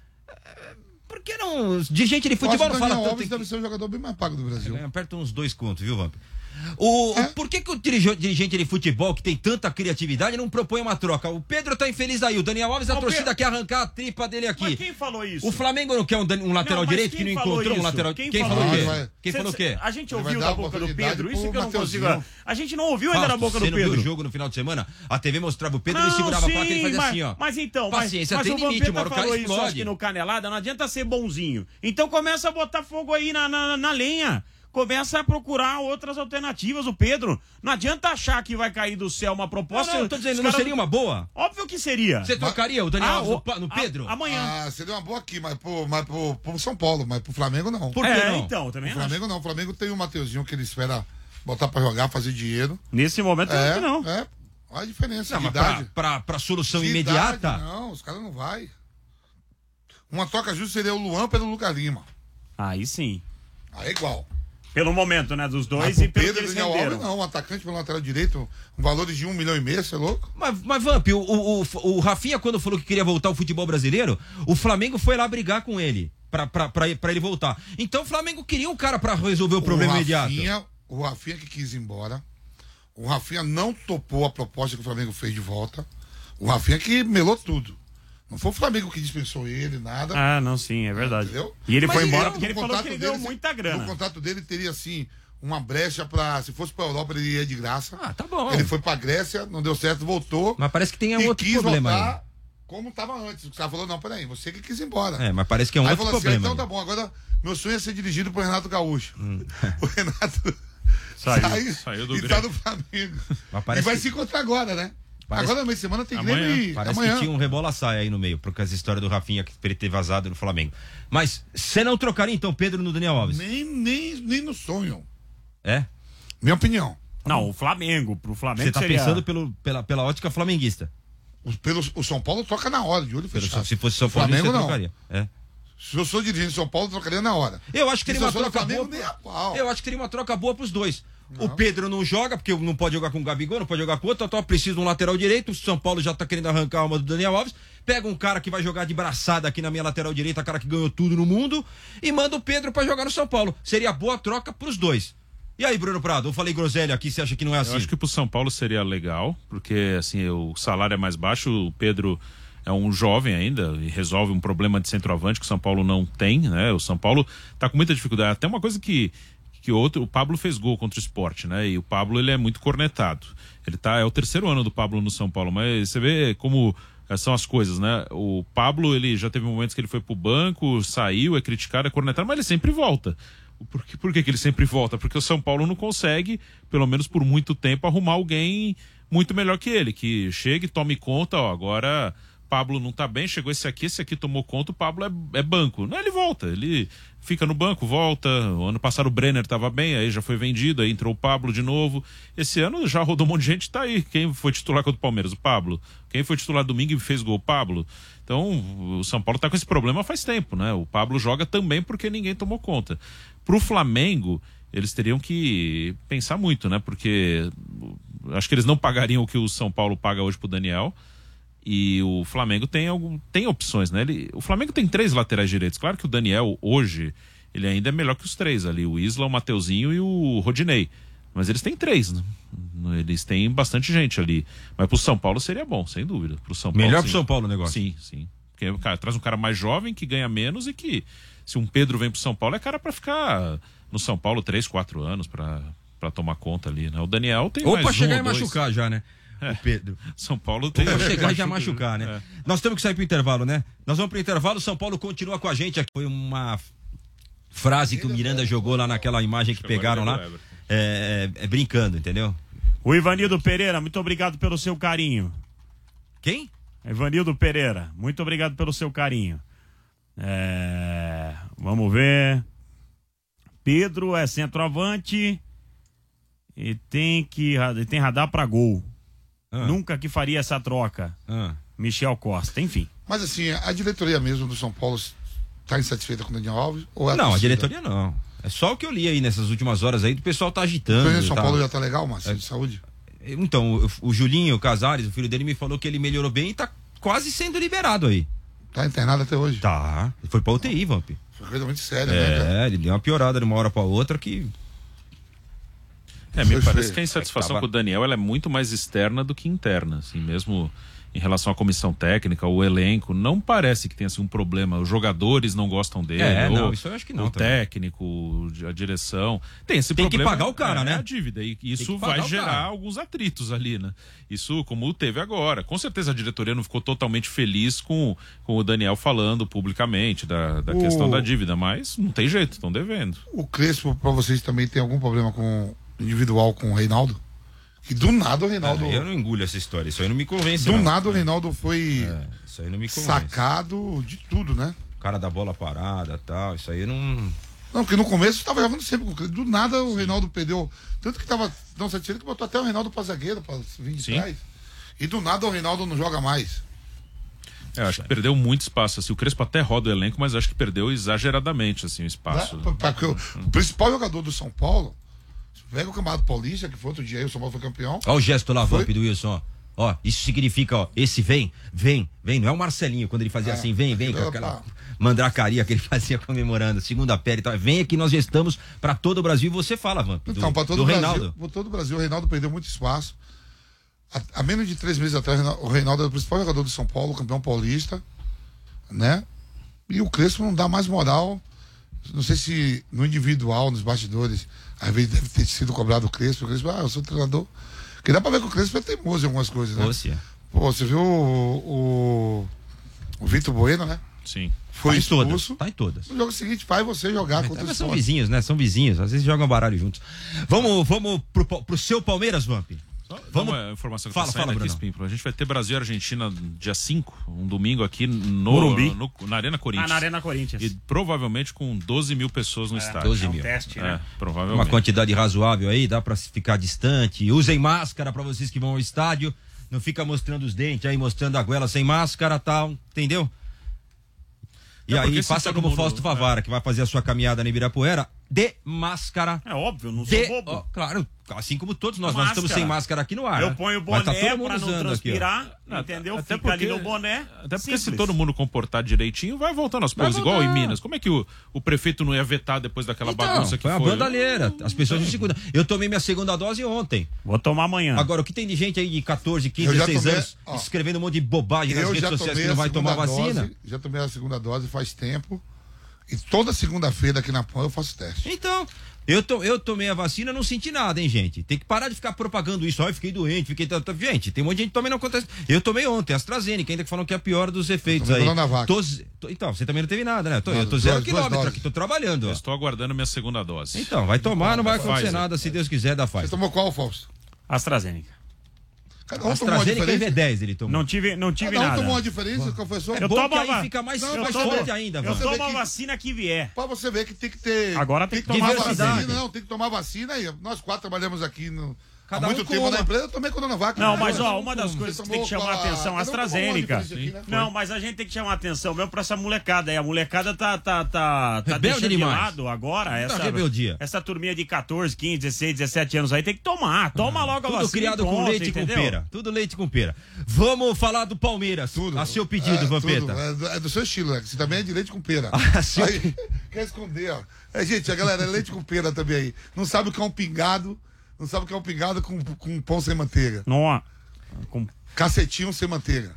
É, por que não? De gente de futebol não fala Daniel tanto. Alves em deve que- ser o jogador bem mais pago do Brasil. Ganha perto uns dois contos, viu, Vamp? O, É? o- por que, que o dirige- dirigente de futebol que tem tanta criatividade não propõe uma troca? O Pedro tá infeliz aí, o Daniel Alves, a Ó, torcida Pedro- quer arrancar a tripa dele aqui. Mas quem falou isso? O Flamengo não quer um, dan- um lateral Não, mas direito que quem não falou encontrou um isso? lateral. Quem Quem, falou falou o quê? isso? Quem Cê- falou o quê? A gente Ele vai ouviu dar da boca do oportunidade Pedro, isso pro que eu não consigo. Mateuzinho. A gente não ouviu ainda da Fausto, boca você do não viu Pedro. o jogo no final de semana? A T V mostrava o Pedro, Não, ele segurava sim, a placa e ele fazia mas, assim, ó. Mas então, mas, Paciência, mas tem o limite, uma Vampeta hora o cara falou isso, explode. acho que no Canelada, não adianta ser bonzinho. Então começa a botar fogo aí na, na, na lenha. Começa a procurar outras alternativas, o Pedro. Não adianta achar que vai cair do céu uma Não, proposta. não, eu tô dizendo, Os não caras- seria uma boa? Óbvio que seria. Você trocaria o Daniel Ah, Alves o- no pa- no, a- Pedro? amanhã. Ah, seria uma boa aqui, mas pro, mas pro, pro São Paulo, mas pro Flamengo não. Por que é, não? então, também O acho. Flamengo não. O Flamengo tem o Mateuzinho que ele espera botar pra jogar, fazer dinheiro. Nesse momento, eu acho É, que não. é. Olha a diferença Não, de mas pra, idade. pra, pra solução De imediata? idade, não, os caras não vai. Uma troca justa seria o Luan pelo Lucas Lima. Aí sim. Aí é igual. Pelo momento, né, dos dois Mas e pro pelo Pedro que e eles Daniel renderam. Alves não, um atacante pelo lateral direito, um valores de um milhão e meio, você é louco? Mas, mas Vamp, o, o, o, o Rafinha, quando falou que queria voltar ao futebol brasileiro, o Flamengo foi lá brigar com ele, pra, pra, pra, pra ele voltar. Então o Flamengo queria um cara pra resolver o problema o imediato. Rafinha, o Rafinha que quis ir embora. O Rafinha não topou a proposta que o Flamengo fez de volta. O Rafinha que melou tudo. Não foi o Flamengo que dispensou ele, nada. Ah, não, sim, é verdade. Entendeu? E ele Mas foi ele- embora No porque ele falou contrato que ele dele, ganhou muita grana. No contrato dele teria, assim, uma brecha pra. Se fosse pra Europa, ele ia de graça. Ah, tá bom. Ele foi pra Grécia, não deu certo, voltou. Mas parece que tem um e outro quis problema voltar aí. como tava antes. O cara falou: não, peraí, você que quis ir embora. É, mas parece que é um Aí outro falou assim: problema. então tá bom, agora meu sonho é ser dirigido por Renato Gaúcho. O Renato Saiu. saiu, Saiu do e Grêmio. tá no Flamengo. Mas E parece vai que- se encontrar agora, né? Parece- Agora no meio de semana tem Amanhã. Grêmio e Parece amanhã. que tinha um rebola-saia aí no meio, por causa da história do Rafinha que ele ter vazado no Flamengo. Mas você não trocaria então Pedro no Daniel Alves? Nem, nem, nem no sonho. É? Minha opinião. Não, o Flamengo. Pro Flamengo Você tá seria... pensando pelo, pela, pela ótica flamenguista. O, pelo, o São Paulo troca na hora, de olho Pelo- fechado. se fosse São O Paulo, Flamengo você não. trocaria. É. Se eu sou dirigente de São Paulo, eu trocaria na hora. Eu acho que teria Se eu uma sou do troca Flamengo, boa. nem a pau. Eu acho que teria uma troca boa pros dois. O Pedro não joga, porque não pode jogar com o Gabigol, não pode jogar com o outro, então precisa de um lateral direito. O São Paulo já tá querendo arrancar a alma do Daniel Alves. Pega um cara que vai jogar de braçada aqui na minha lateral direita, cara que ganhou tudo no mundo, e manda o Pedro pra jogar no São Paulo. Seria boa troca pros dois. E aí, Bruno Prado, eu falei groselha aqui, você acha que não é assim? Eu acho que pro São Paulo seria legal, porque assim, o salário é mais baixo, o Pedro é um jovem ainda e resolve um problema de centroavante que o São Paulo não tem, né? O São Paulo tá com muita dificuldade. Até uma coisa que que outro, o Pablo fez gol contra o Sport, né? E o Pablo, ele é muito cornetado. Ele tá, é o terceiro ano do Pablo no São Paulo, mas você vê como são as coisas, né? O Pablo, ele já teve momentos que ele foi pro banco, saiu, é criticado, é cornetado, mas ele sempre volta. Por que, por que que ele sempre volta? Porque o São Paulo não consegue, pelo menos por muito tempo, arrumar alguém muito melhor que ele, que chegue, tome conta, ó, agora Pablo não tá bem, chegou esse aqui, esse aqui tomou conta, o Pablo é, é banco. Não, ele volta, ele fica no banco, volta. O ano passado o Brenner tava bem, aí já foi vendido, aí entrou o Pablo de novo. Esse ano já rodou um monte de gente, tá aí. Quem foi titular contra o Palmeiras? O Pablo. Quem foi titular domingo e fez gol? O Pablo. Então, o São Paulo tá com esse problema faz tempo, né? O Pablo joga também porque ninguém tomou conta. Pro Flamengo, eles teriam que pensar muito, né? Porque acho que eles não pagariam o que o São Paulo paga hoje pro Daniel. E o Flamengo tem, algum, tem opções, né? Ele, o Flamengo tem três laterais direitos. Claro que o Daniel, hoje, ele ainda é melhor que os três ali. O Isla, o Mateuzinho e o Rodinei. Mas eles têm três, né? Eles têm bastante gente ali. Mas pro São Paulo seria bom, sem dúvida. Pro São Paulo, Melhor sim. pro São Paulo o negócio. Sim, sim. Porque cara, traz um cara mais jovem que ganha menos e que, se um Pedro vem pro São Paulo, é cara pra ficar no São Paulo três, quatro anos pra, pra tomar conta ali, né? O Daniel tem Ou mais pra um chegar ou e dois. machucar já, né? É. O Pedro. São Paulo tem. Pra chegar e já machucar, né? É. Nós temos que sair pro intervalo, né? Nós vamos pro intervalo, o São Paulo continua com a gente. Foi uma frase que o Miranda jogou lá naquela imagem que pegaram lá, é, é, é brincando, entendeu? O Ivanildo Pereira, muito obrigado pelo seu carinho. Quem? Evanildo Pereira, muito obrigado pelo seu carinho. É... Vamos ver. Pedro é centroavante e tem que tem radar pra gol. Ah. Nunca que faria essa troca. Ah. Michel Costa, enfim. Mas assim, a diretoria mesmo do São Paulo tá insatisfeita com o Daniel Alves? Ou é a não, torcida? A diretoria não. É só o que eu li aí nessas últimas horas aí, do pessoal tá agitando. O São tá... Paulo já tá legal, Márcio, é... de saúde? Então, o, o Julinho o Casares, o filho dele, me falou que ele melhorou bem e tá quase sendo liberado aí. Tá internado até hoje? Tá. Foi pra U T I, Vamp. Foi coisa muito séria, é, né? Cara? É, ele deu uma piorada de uma hora pra outra que... É, me parece que a insatisfação com o Daniel ela é muito mais externa do que interna, assim, mesmo em relação à comissão técnica, o elenco, não parece que tenha assim, um problema, os jogadores não gostam dele, é, ou não, isso eu acho que não, o também. técnico, a direção, tem esse tem problema. Tem que pagar o cara, é, né? É a dívida, e isso vai gerar cara. alguns atritos ali, né? Isso como teve agora, com certeza a diretoria não ficou totalmente feliz com, com o Daniel falando publicamente da, da o... questão da dívida, mas não tem jeito, estão devendo. O Crespo, pra vocês também tem algum problema com individual com o Reinaldo? Que do nada o Reinaldo... É, eu não engulho essa história, isso aí não me convence. Do não. nada o Reinaldo foi é, isso aí não me sacado de tudo, né? O cara da bola parada e tal, isso aí não... Não, porque no começo estava jogando sempre com o Crespo. Do nada o Sim. Reinaldo perdeu... Tanto que estava não satisfeito que botou até o Reinaldo pra zagueiro, pra vir de Sim. trás. E do nada o Reinaldo não joga mais. É, acho que perdeu muito espaço, assim, o Crespo até roda o elenco, mas acho que perdeu exageradamente, assim, o espaço. Né? Pra, pra, o, o principal jogador do São Paulo... Pega o Campeonato Paulista, que foi outro dia aí, o São Paulo foi campeão. Olha o gesto lá, Vamp, do Wilson, ó. Ó, isso significa, ó, esse vem, vem, vem. Não é o Marcelinho, quando ele fazia é, assim, vem, vem, com aquela mandracaria que ele fazia comemorando, segunda pele e tal. Vem aqui, nós já estamos pra todo o Brasil. Você fala, Vamp, do, então, pra todo do o Brasil, Reinaldo. Pra todo o Brasil, o Reinaldo perdeu muito espaço. Há, há menos de três meses atrás, o Reinaldo era o principal jogador do São Paulo, campeão paulista, né? E o Crespo não dá mais moral. Não sei se no individual, nos bastidores, às vezes deve ter sido cobrado o Crespo. O Crespo, ah, eu sou treinador. Porque dá pra ver que o Crespo é teimoso em algumas coisas, né? Você. Pô, você viu o, o, o Vitor Bueno, né? Sim. Foi tá expulso. Tá em todas. No jogo seguinte, vai você jogar é, contra os São vizinhos, né? São vizinhos. Às vezes jogam baralho juntos. Vamos, vamos pro, pro seu Palmeiras, Vamp. Vamos, uma informação que fala, tá saindo fala, aqui, Spímpolo. A gente vai ter Brasil e Argentina dia cinco, um domingo aqui no, Morumbi. no, na Arena Corinthians. Ah, na Arena Corinthians. E provavelmente com doze mil pessoas no é, estádio. doze é um mil. teste, é, né? provavelmente. Uma quantidade razoável aí, dá pra ficar distante. Usem máscara pra vocês que vão ao estádio. Não fica mostrando os dentes aí, mostrando a goela sem máscara, tal, entendeu? E é aí faça como o Fausto Favara, é. que vai fazer a sua caminhada na Ibirapuera, de máscara. É óbvio, não de, sou bobo. Ó, claro, assim como todos nós, nós estamos sem máscara aqui no ar. Eu ponho o boné tá todo mundo pra não transpirar, aqui, entendeu? Até Fica porque, ali no boné. Até porque simples. se todo mundo comportar direitinho, vai voltando aos poucos, igual em Minas. Como é que o, o prefeito não ia vetar depois daquela então, bagunça que foi? foi? Foi uma bandalheira. As pessoas não se cuidam. Eu tomei minha segunda dose ontem. Vou tomar amanhã. Agora, o que tem de gente aí de catorze, quinze, dezesseis tomei, anos ó, escrevendo um monte de bobagem nas redes sociais que não vai tomar dose, vacina? Já tomei a segunda dose faz tempo. E toda segunda-feira aqui na P A N eu faço teste. Então, eu, to, eu tomei a vacina, não senti nada, hein, gente? Tem que parar de ficar propagando isso. Ó, eu fiquei doente, fiquei... Gente, tem um monte de gente que também não acontece. Eu tomei ontem, AstraZeneca, ainda que falam que é a pior dos efeitos aí. Tô, tô, então, você também não teve nada, né? Tô, não, eu tô zero duas, quilômetro duas aqui, tô trabalhando. Ó. Eu estou aguardando minha segunda dose. Então, vai tomar, não vai acontecer Pfizer. nada, se Deus quiser, da Pfizer. Você tomou qual, Fausto? AstraZeneca. Cada um AstraZeneca e V dez ele tomou. Não tive, não tive Cada um nada. tomou uma diferença, professor? É eu bom tomo que aí a... fica mais, não, mais eu forte tomo... ainda. Eu Você tomo que... a vacina que vier. Pra você ver que tem que ter... Agora tem que tem tomar vacina. vacina. Não, tem que tomar vacina aí. Nós quatro trabalhamos aqui no... Cada há muito um tempo coma. na empresa, eu tomei Coronavac. Não, mas ó, uma das coisas que tem que chamar a atenção, AstraZeneca. Aqui, né? Não, mas a gente tem que chamar a atenção mesmo pra essa molecada aí. A molecada tá, tá, tá, tá Rebelde deixando demais. de lado agora. Tá Essa, rebeldia. essa turminha de catorze, quinze, dezesseis, dezessete anos aí tem que tomar. Toma logo a Tudo vacina. criado pronto, com leite entendeu? com pera. Tudo leite com pera. Vamos falar do Palmeiras. Tudo. A seu pedido, é, Vampeta. tudo. É, do, é do seu estilo, né? Você também é de leite com pera. Ah, sim. Aí, quer esconder, ó. É, gente, a galera é leite com pera também aí. Não sabe o que é um pingado. Não sabe o que é um pingado com, com pão sem manteiga. Não, com... Cacetinho sem manteiga.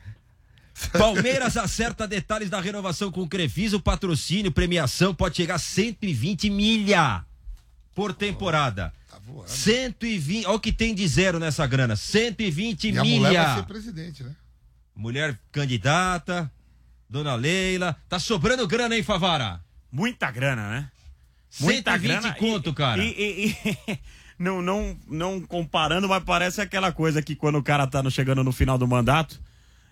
Palmeiras acerta detalhes da renovação com o Crefisa, o patrocínio, premiação pode chegar a cento e vinte milha por temporada. Tá voando. cento e vinte, olha o que tem de zero nessa grana, cento e vinte E a milha. mulher vai ser presidente, né? Mulher candidata, Dona Leila, tá sobrando grana, hein, Favara? Muita grana, né? Muita cento e vinte grana. conto, e, cara. E, e, e, não, não, não comparando, mas parece aquela coisa que quando o cara tá no, chegando no final do mandato,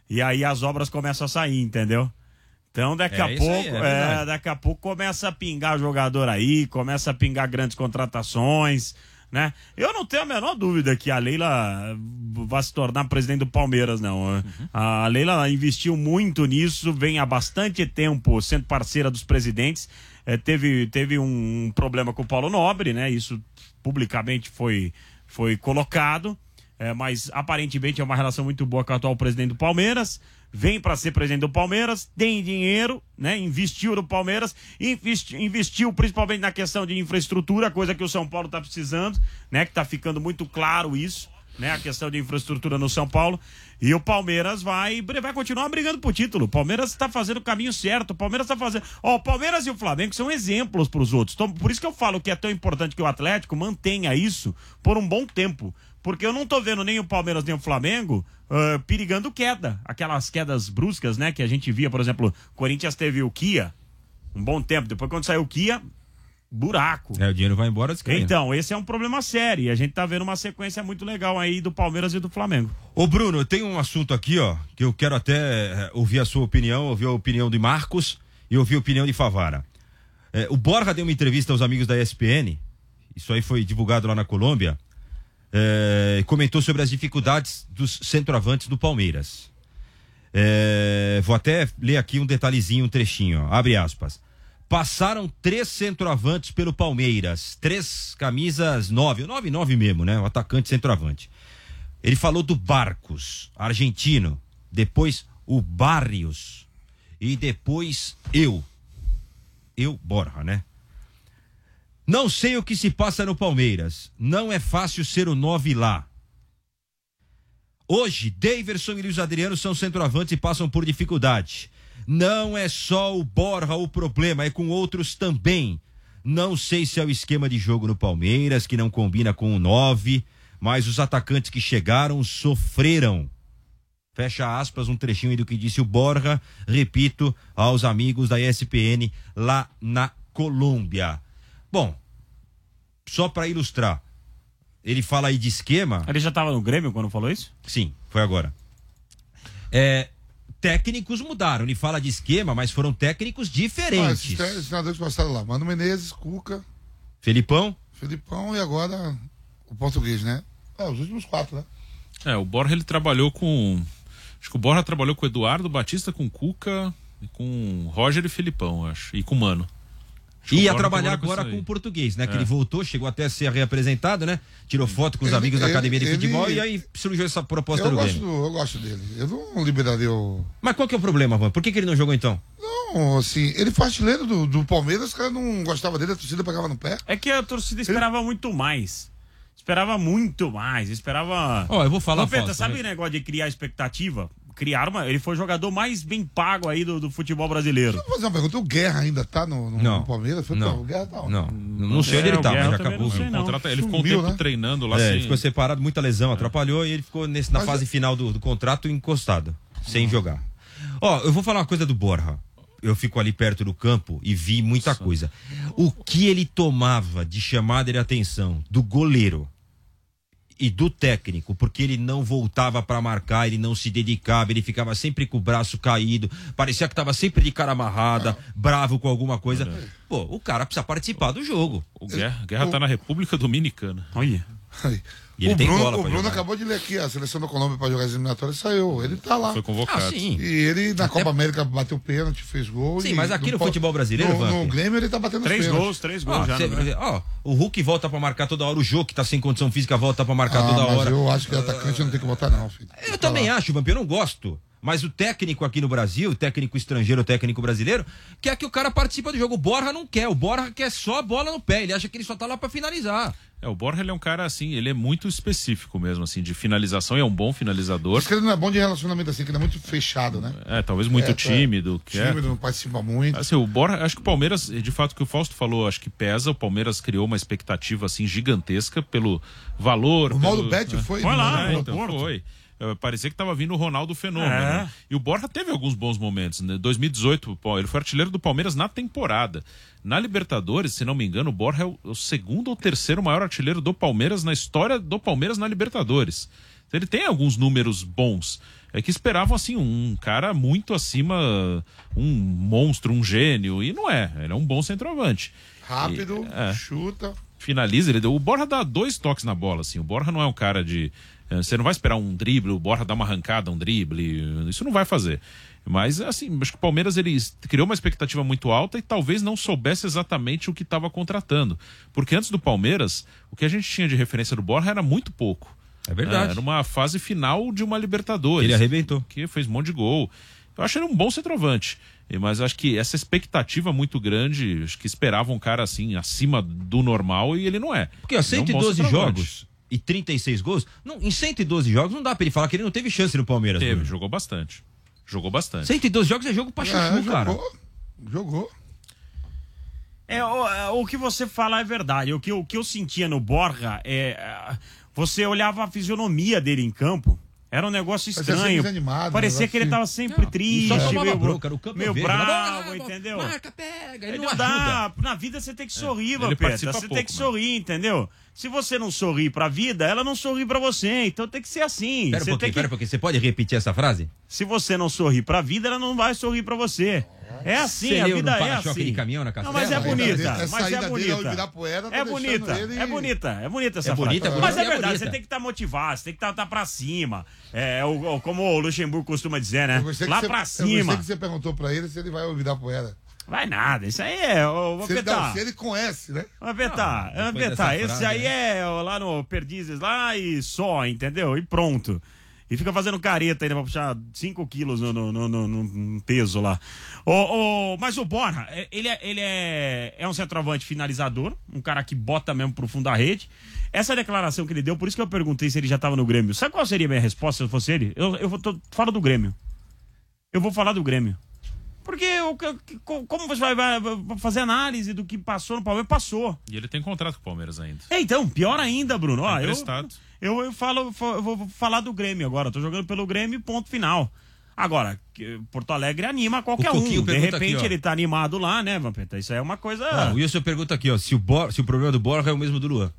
e aí as obras começam a sair, entendeu? Então daqui É, a isso pouco, aí, é é, verdade. daqui a pouco começa a pingar jogador aí, começa a pingar grandes contratações, né? Eu não tenho a menor dúvida que a Leila vai se tornar presidente do Palmeiras, não. Uhum. A Leila investiu muito nisso, vem há bastante tempo sendo parceira dos presidentes. É, teve, teve um problema com o Paulo Nobre, né? Isso publicamente foi, foi colocado, é, mas aparentemente é uma relação muito boa com o atual presidente do Palmeiras. Vem para ser presidente do Palmeiras, tem dinheiro, né? Investiu no Palmeiras, investi, investiu principalmente na questão de infraestrutura, coisa que o São Paulo está precisando, né? Que está ficando muito claro isso, né? A questão de infraestrutura no São Paulo. E o Palmeiras vai, vai continuar brigando por título. O Palmeiras está fazendo o caminho certo. O Palmeiras está fazendo. Ó, o Palmeiras e o Flamengo são exemplos para os outros. Então, por isso que eu falo que é tão importante que o Atlético mantenha isso por um bom tempo. Porque eu não tô vendo nem o Palmeiras nem o Flamengo uh, perigando queda. Aquelas quedas bruscas, né? Que a gente via, por exemplo, o Corinthians teve o Kia um bom tempo. Depois, quando saiu o Kia, buraco. É, o dinheiro vai embora, descaiu. Então, esse é um problema sério. E a gente tá vendo uma sequência muito legal aí do Palmeiras e do Flamengo. Ô Bruno, tem um assunto aqui, ó, que eu quero até é, ouvir a sua opinião, ouvir a opinião de Marcos e ouvir a opinião de Favara. É, o Borja deu uma entrevista aos amigos da E S P N, isso aí foi divulgado lá na Colômbia, é, comentou sobre as dificuldades dos centroavantes do Palmeiras. É, vou até ler aqui um detalhezinho, um trechinho, ó, abre aspas. Passaram três centroavantes pelo Palmeiras, três camisas nove, nove, nove mesmo, né? O atacante centroavante. Ele falou do Barcos, argentino, depois o Barrios e depois eu. Eu, Borja, né? Não sei o que se passa no Palmeiras. Não é fácil ser o nove lá. Hoje, Daverson e Luiz Adriano são centroavantes e passam por dificuldade. Não é só o Borja o problema, é com outros também. Não sei se é o esquema de jogo no Palmeiras, que não combina com o nove, mas os atacantes que chegaram sofreram. Fecha aspas, um trechinho aí do que disse o Borja, repito, aos amigos da E S P N lá na Colômbia. Bom, só para ilustrar, ele fala aí de esquema. Ele já estava no Grêmio quando falou isso? Sim, foi agora. É, técnicos mudaram, ele fala de esquema, mas foram técnicos Ah, diferentes. esses três treinadores que passaram lá, Mano Menezes, Cuca, Felipão? Felipão e agora o português, né? É, os últimos quatro, né? É, o Borja ele trabalhou com. Acho que o Borja trabalhou com o Eduardo Batista, com o Cuca, e com o Roger e Felipão, acho. E com o Mano. Acho que o Ia Borja trabalhar trabalhou agora isso com aí. o português, né? Que É. ele voltou, chegou até a ser reapresentado, né? Tirou foto com os Ele- amigos da ele- academia de ele- futebol e aí surgiu essa proposta Eu do gosto, Grêmio. do, eu gosto dele. Eu não liberaria o. Mas qual que é o problema, Juan? Por que, que ele não jogou então? Não, assim, ele foi artilheiro do, do Palmeiras, os caras não gostavam dele, a torcida pegava no pé. É que a torcida esperava muito mais. Esperava muito mais. Esperava. Ó, eu vou falar, Vampeta, Fausto, sabe né? o negócio de criar expectativa? Criaram uma. Ele foi o jogador mais bem pago aí do, do futebol brasileiro. Deixa eu fazer uma pergunta: o Guerra ainda tá no, no, Não. no Palmeiras? Foi, Não. O Guerra tá onde? Não, não sei onde É, ele o tá, Guerra mas já também acabou. não sei, O não. contrato- ele ficou um Sumiu, tempo né? treinando lá É, sem. ele ficou separado, muita lesão, atrapalhou e ele ficou nesse, na Mas fase é- final do, do contrato encostado, sem jogar. Ó, eu vou falar uma coisa do Borja. Eu fico ali perto do campo e vi muita coisa. O que ele tomava de chamada de atenção do goleiro e do técnico, porque ele não voltava pra marcar, ele não se dedicava, ele ficava sempre com o braço caído, parecia que tava sempre de cara amarrada, bravo com alguma coisa. Pô, o cara precisa participar do jogo. O Guerra, Guerra tá na República Dominicana. Olha. Aí. E ele o tem Bruno, bola o pra Bruno jogar. acabou de ler aqui, a seleção da Colômbia para jogar as eliminatórias saiu. Ele tá lá. Foi convocado. Ah, sim. E ele na Copa América bateu pênalti, fez gol. Sim, e mas aqui no po- futebol brasileiro, no, Vamp? no Grêmio ele tá batendo Três os pênaltis. gols, três gols Ó, já. cê- né? ó, o Hulk volta pra marcar toda hora, o Jô que tá sem condição física volta pra marcar Ah, toda mas hora. eu acho que atacante não tem que botar não, filho. Eu também acho, Vampiro, eu não gosto. Mas o técnico aqui no Brasil, o técnico estrangeiro, o técnico brasileiro, quer que o cara participe do jogo. O Borja não quer. O Borja quer só a bola no pé. Ele acha que ele só tá lá pra finalizar. É, o Borja ele é um cara assim, ele é muito específico mesmo, assim, de finalização, e é um bom finalizador. Diz que ele não é bom de relacionamento assim, que ele é muito fechado, né? É, talvez muito É, tímido. Que é. Tímido, não participa muito. Assim, o Borja, acho que o Palmeiras, de fato, o que o Fausto falou, acho que pesa. O Palmeiras criou uma expectativa assim gigantesca pelo valor. O pelo, Mauro Betti né? foi. Foi lá, no- É, no então, Porto. foi. Uh, parecia que estava vindo o Ronaldo Fenômeno. É. Né? E o Borja teve alguns bons momentos. Em né? dois mil e dezoito, ele foi artilheiro do Palmeiras na temporada. Na Libertadores, se não me engano, o Borja é o, o segundo ou terceiro maior artilheiro do Palmeiras na história do Palmeiras na Libertadores. Ele tem alguns números bons. É que esperavam, assim, um cara muito acima, um monstro, um gênio. E não é. Ele é um bom centroavante. Rápido, e, é, chuta. Finaliza. Ele, o Borja dá dois toques na bola, assim. O Borja não é um cara de... Você não vai esperar um drible, o Borja dá uma arrancada, um drible. Isso não vai fazer. Mas, assim, acho que o Palmeiras ele criou uma expectativa muito alta e talvez não soubesse exatamente o que estava contratando. Porque antes do Palmeiras, o que a gente tinha de referência do Borja era muito pouco. É verdade. É, era uma fase final de uma Libertadores. Ele arrebentou. Que fez um monte de gol. Eu acho ele um bom centroavante. Mas acho que essa expectativa muito grande, acho que esperava um cara assim, acima do normal, e ele não é. Porque, ó, cento e doze jogos e trinta e seis gols, não, em cento e doze jogos não dá pra ele falar que ele não teve chance no Palmeiras. Teve, Bruno. jogou bastante. Jogou bastante. cento e doze jogos é jogo pra chuchu, É, cara. jogou. Jogou. É, o, o que você fala é verdade. O que, o que eu sentia no Borja é. Você olhava a fisionomia dele em campo. Era um negócio Parecia estranho. desanimado, Parecia um que ele negócio tava sempre Não, triste, e só tomava meio, bronca, era o campo meio verde, bravo, mas, entendeu? Marca, pega, ele Ele não não ajuda. dá. Na vida você tem que sorrir, ele Vampeta. participa Você pouco, tem que né? sorrir, entendeu? Se você não sorrir pra vida, ela não sorri pra você. Então tem que ser assim. Pera um Você pouquinho, tem que... pera um pouquinho. Você pode repetir essa frase? Se você não sorrir pra vida, ela não vai sorrir pra você. É assim, Você a leu vida no é para-choque assim. de caminhão na Não, mas é Castela? bonita, Essa mas saída é dele ao bonita. virar poeira tá É deixando bonita, ele- é bonita, é bonita essa É frase. bonita, Mas é é verdade, bonita. você tem que estar motivado, você tem que estar tá, tá pra cima. É, o, o- como o Luxemburgo costuma dizer, né? Eu gostei que Lá você- pra Eu gostei cima. que você perguntou pra ele se ele vai virar poeira. Vai nada, isso aí é. Ô, vou Se ele, petar. não, se ele conhece, né? Vai petar, Não, vai depois petar. dessa Esse frase, aí né? é ó, lá no Perdizes lá e só, entendeu? E pronto. E fica fazendo careta ainda pra puxar cinco quilos no, no, no, no- no peso lá. Ô, ô, mas o Borja, é- ele, é, ele é, é um centroavante finalizador, um cara que bota mesmo pro fundo da rede. Essa declaração que ele deu, por isso que eu perguntei se ele já tava no Grêmio. Sabe qual seria a minha resposta se eu fosse ele? Eu, eu vou, tô, falo do Grêmio. Eu vou falar do Grêmio. Porque o que- co- como você vai, vai- vai fazer análise do que passou no Palmeiras? Passou. E ele tem contrato com o Palmeiras ainda. É, então, pior ainda, Bruno. Ó, É eu, emprestado. eu, eu, falo, eu vou falar do Grêmio agora. Eu tô jogando pelo Grêmio, ponto final. Agora, que Porto Alegre anima qualquer O Coquinho um. De pergunta repente aqui, ó. ele tá animado lá, né, Vampeta? Isso aí é uma coisa. Ó, o Wilson pergunta aqui, ó, se o, Bor- se o problema do Borja é o mesmo do Luan.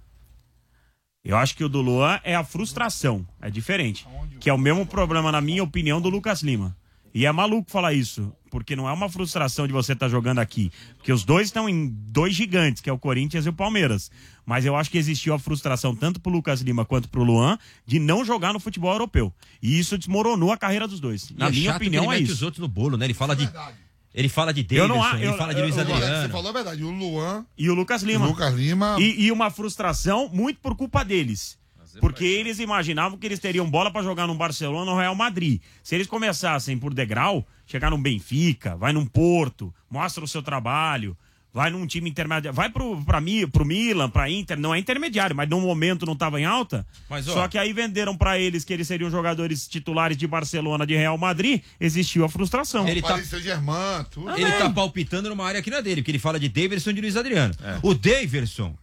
Eu acho que o do Luan é a frustração. É diferente. Que é o mesmo problema, na minha opinião, do Lucas Lima. E é maluco falar isso, porque não é uma frustração de você estar jogando aqui. Porque os dois estão em dois gigantes, que é o Corinthians e o Palmeiras. Mas eu acho que existiu a frustração, tanto pro Lucas Lima quanto pro Luan, de não jogar no futebol europeu. E isso desmoronou a carreira dos dois. Na E é minha chato opinião, que ele é mete isso. os outros no bolo, né? Ele fala de, Verdade. ele fala de Eu Davidson, não a- ele eu- fala de eu- Luiz eu- Adriano. Você falou a verdade. O Luan E o Lucas e Lima. o Lucas Lima. E, e uma frustração muito por culpa deles. Porque eles imaginavam que eles teriam bola pra jogar no Barcelona ou no Real Madrid. Se eles começassem por degrau, chegar num Benfica, vai num Porto, mostra o seu trabalho, vai num time intermediário, vai pro, pra, Mi- pro Milan, pra Inter, não é intermediário, mas no momento não tava em alta. Mas, ó, Só que aí venderam pra eles que eles seriam jogadores titulares de Barcelona, de Real Madrid, existiu a frustração. Ele tá, Paris Saint-Germain, tudo. Ah, ele é. tá palpitando numa área que não é dele, porque ele fala de Davidson e de Luiz Adriano. O Davidson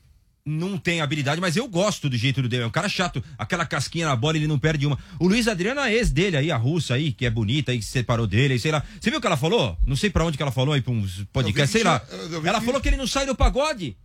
não tem habilidade, mas eu gosto do jeito do Davidson. É um cara chato, aquela casquinha na bola, ele não perde uma. O Luiz Adriano é ex dele aí, a russa aí, que é bonita aí, que se separou dele, aí, sei lá. Você viu o que ela falou? Não sei pra onde que ela falou aí, pra uns podcasts, sei que lá. tinha- eu- eu vi Ela que- falou que ele não sai do pagode.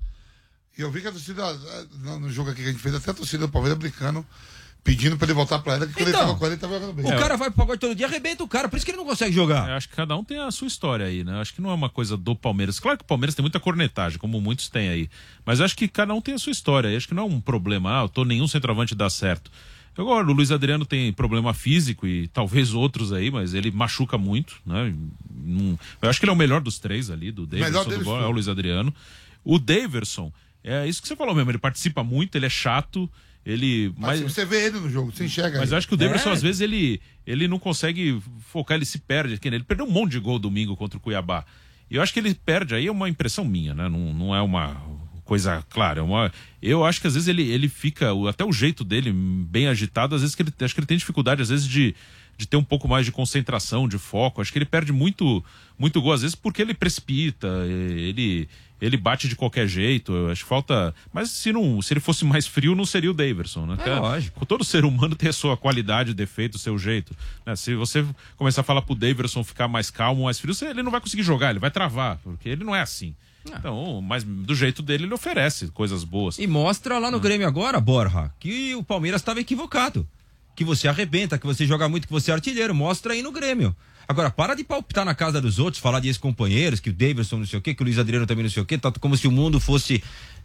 E eu vi que a torcida, eh, no no jogo aqui que a gente fez, até a torcida do Palmeiras brincando, pedindo pra ele voltar pra ela, que quando Então, ele tava com ela, ele tava jogando bem. O cara vai pro pagode todo dia, arrebenta o cara, por isso que ele não consegue jogar. Eu acho que cada um tem a sua história aí, né? Eu acho que não é uma coisa do Palmeiras. Claro que o Palmeiras tem muita cornetagem, como muitos têm aí. Mas eu acho que cada um tem a sua história. Eu acho que não é um problema, ah, eu tô nenhum centroavante dá certo. Agora, o Luiz Adriano tem problema físico e talvez outros aí, mas ele machuca muito, né? Não- Eu acho que ele é o melhor dos três ali, do Melhor Davidson, do deles gol, é foi. o Luiz Adriano. O Daverson, é isso que você falou mesmo, ele participa muito, ele é chato, ele... Mas, Mas, você vê ele no jogo, você enxerga mas ele. eu acho que o Daverson, É. às vezes, ele, ele não consegue focar, ele se perde. que nem Ele perdeu um monte de gol domingo contra o Cuiabá. E eu acho que ele perde, aí é uma impressão minha, né? Não, não é uma coisa clara. É uma... Eu acho que às vezes ele, ele fica, o- até o jeito dele bem agitado, às vezes que ele, acho que ele tem dificuldade, às vezes, de, de ter um pouco mais de concentração, de foco. Acho que ele perde muito, muito gol, às vezes, porque ele precipita, ele, ele bate de qualquer jeito. Eu acho que falta. Mas se, não, se ele fosse mais frio, não seria o Daverson, né? É, lógico. Todo ser humano tem a sua qualidade, defeito, o seu jeito. Né? Se você começar a falar pro Daverson ficar mais calmo, mais frio, ele não vai conseguir jogar, ele vai travar, porque ele não é assim. Então, mas do jeito dele ele oferece coisas boas. E mostra lá no Grêmio agora, Borja, que o Palmeiras estava equivocado. Que você arrebenta, que você joga muito, que você é artilheiro. Mostra aí no Grêmio. Agora, para de palpitar na casa dos outros, falar de ex-companheiros, que o Daverson não sei o quê, que o Luiz Adriano também não sei o quê, tá como se o mundo fosse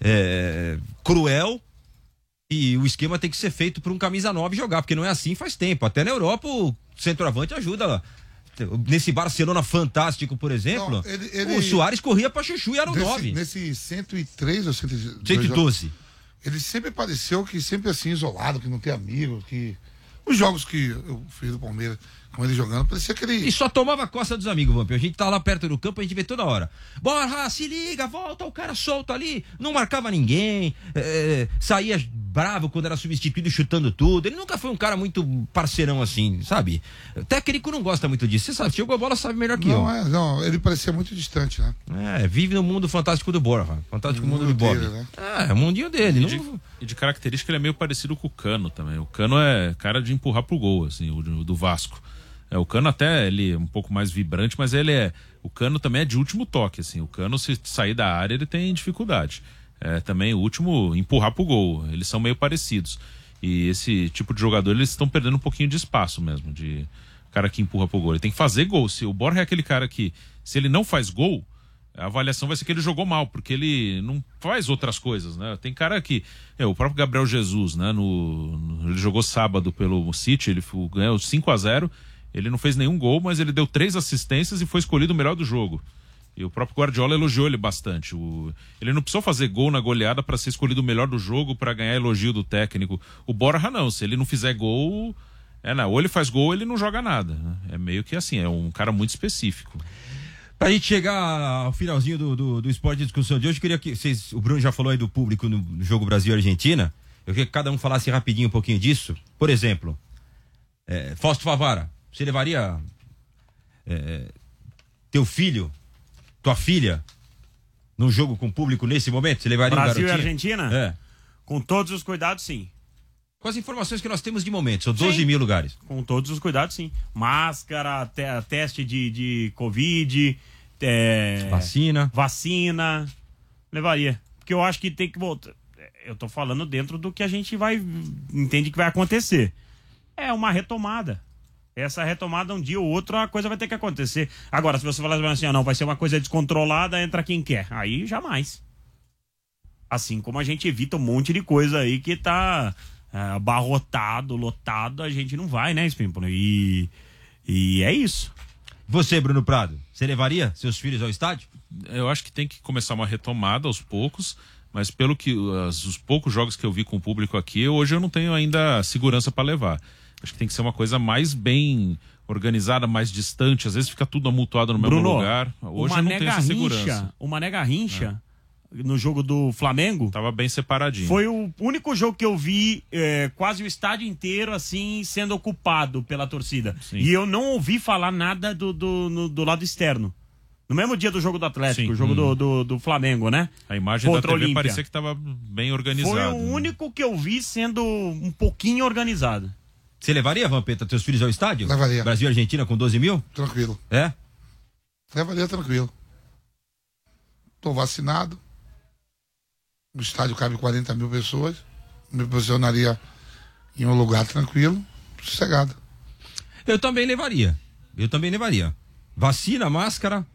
é, cruel e o esquema tem que ser feito por um camisa nove jogar, porque não é assim faz tempo. Até na Europa o centroavante ajuda lá. Nesse Barcelona fantástico, por exemplo, não, ele, ele, o Suárez corria pra chuchu e era o nove. Nesse cento e três ou cento e doze. Ele sempre pareceu que sempre assim, isolado, que não tem amigos, que... Os jogos que eu fiz do Palmeiras, com ele jogando, parecia que ele... E só tomava costa dos amigos, Vampiro. A gente tá lá perto do campo, a gente vê toda hora. Borja, se liga, volta, o cara solto ali. Não marcava ninguém, é, saía bravo quando era substituído, chutando tudo. Ele nunca foi um cara muito parceirão assim, sabe? O técnico não gosta muito disso. Você sabe, jogou a bola, sabe melhor que não, eu. É, não, ele parecia muito distante, né? É, vive no mundo fantástico do Borja. Fantástico mundo, mundo do Bob. Dele, né? É, é o mundinho dele. E de, não... e de característica ele é meio parecido com o Cano também. O Cano é cara de empurrar pro gol, assim, o do, do Vasco. É, o Cano até ele é um pouco mais vibrante, mas ele é... O Cano também é de último toque, assim. O Cano, se sair da área, ele tem dificuldade. É, também o último, empurrar pro gol. Eles são meio parecidos. E esse tipo de jogador, eles estão perdendo um pouquinho de espaço mesmo, de cara que empurra pro gol. Ele tem que fazer gol. Se o Borja é aquele cara que, se ele não faz gol, a avaliação vai ser que ele jogou mal, porque ele não faz outras coisas, né? Tem cara que... É, o próprio Gabriel Jesus, né? No, no, ele jogou sábado pelo City, ele ganhou cinco a zero, ele não fez nenhum gol, mas ele deu três assistências e foi escolhido o melhor do jogo. E o próprio Guardiola elogiou ele bastante. O... Ele não precisou fazer gol na goleada para ser escolhido o melhor do jogo, para ganhar elogio do técnico. O Borja não, se ele não fizer gol, é, não. Ou ele faz gol ou ele não joga nada. Né? É meio que assim, é um cara muito específico. Pra gente chegar ao finalzinho do, do, do esporte de discussão de hoje, eu queria que vocês, o Bruno já falou aí do público no, no jogo Brasil-Argentina, eu queria que cada um falasse rapidinho um pouquinho disso. Por exemplo, é, Fausto Favara, você levaria é, teu filho, tua filha, num jogo com público nesse momento? Você levaria Brasil um e Argentina? É. Com todos os cuidados, sim. Com as informações que nós temos de momento, são doze mil lugares. Com todos os cuidados, sim. Máscara, te, teste de, de Covid, é, vacina. Vacina. Levaria. Porque eu acho que tem que voltar. Eu tô falando dentro do que a gente vai. Entende que vai acontecer. É uma retomada. Essa retomada, um dia ou outro, a coisa vai ter que acontecer. Agora, se você falar assim, ah, não, vai ser uma coisa descontrolada, entra quem quer. Aí, jamais. Assim como a gente evita um monte de coisa aí que tá é, abarrotado, lotado, a gente não vai, né, Espímpolo? E, e é isso. Você, Bruno Prado, você levaria seus filhos ao estádio? Eu acho que tem que começar uma retomada aos poucos, mas pelo que os, os poucos jogos que eu vi com o público aqui, hoje eu não tenho ainda segurança para levar. Acho que tem que ser uma coisa mais bem organizada, mais distante. Às vezes fica tudo amontoado no mesmo Bruno, lugar. Hoje eu não tenho essa segurança. O Mané Garrincha, é. no jogo do Flamengo... Tava bem separadinho. Foi o único jogo que eu vi é, quase o estádio inteiro, assim, sendo ocupado pela torcida. Sim. E eu não ouvi falar nada do, do, no, do lado externo. No mesmo dia do jogo do Atlético, Sim. o jogo hum. do, do, do Flamengo, né? A imagem Contra da T V parecia que tava bem organizado. Foi o único que eu vi sendo um pouquinho organizado. Você levaria, Vampeta, teus filhos ao estádio? Levaria. Brasil e Argentina com doze mil? Tranquilo. É? Levaria tranquilo. Tô vacinado. O estádio cabe quarenta mil pessoas. Me posicionaria em um lugar tranquilo, sossegado. Eu também levaria. Eu também levaria. Vacina, máscara.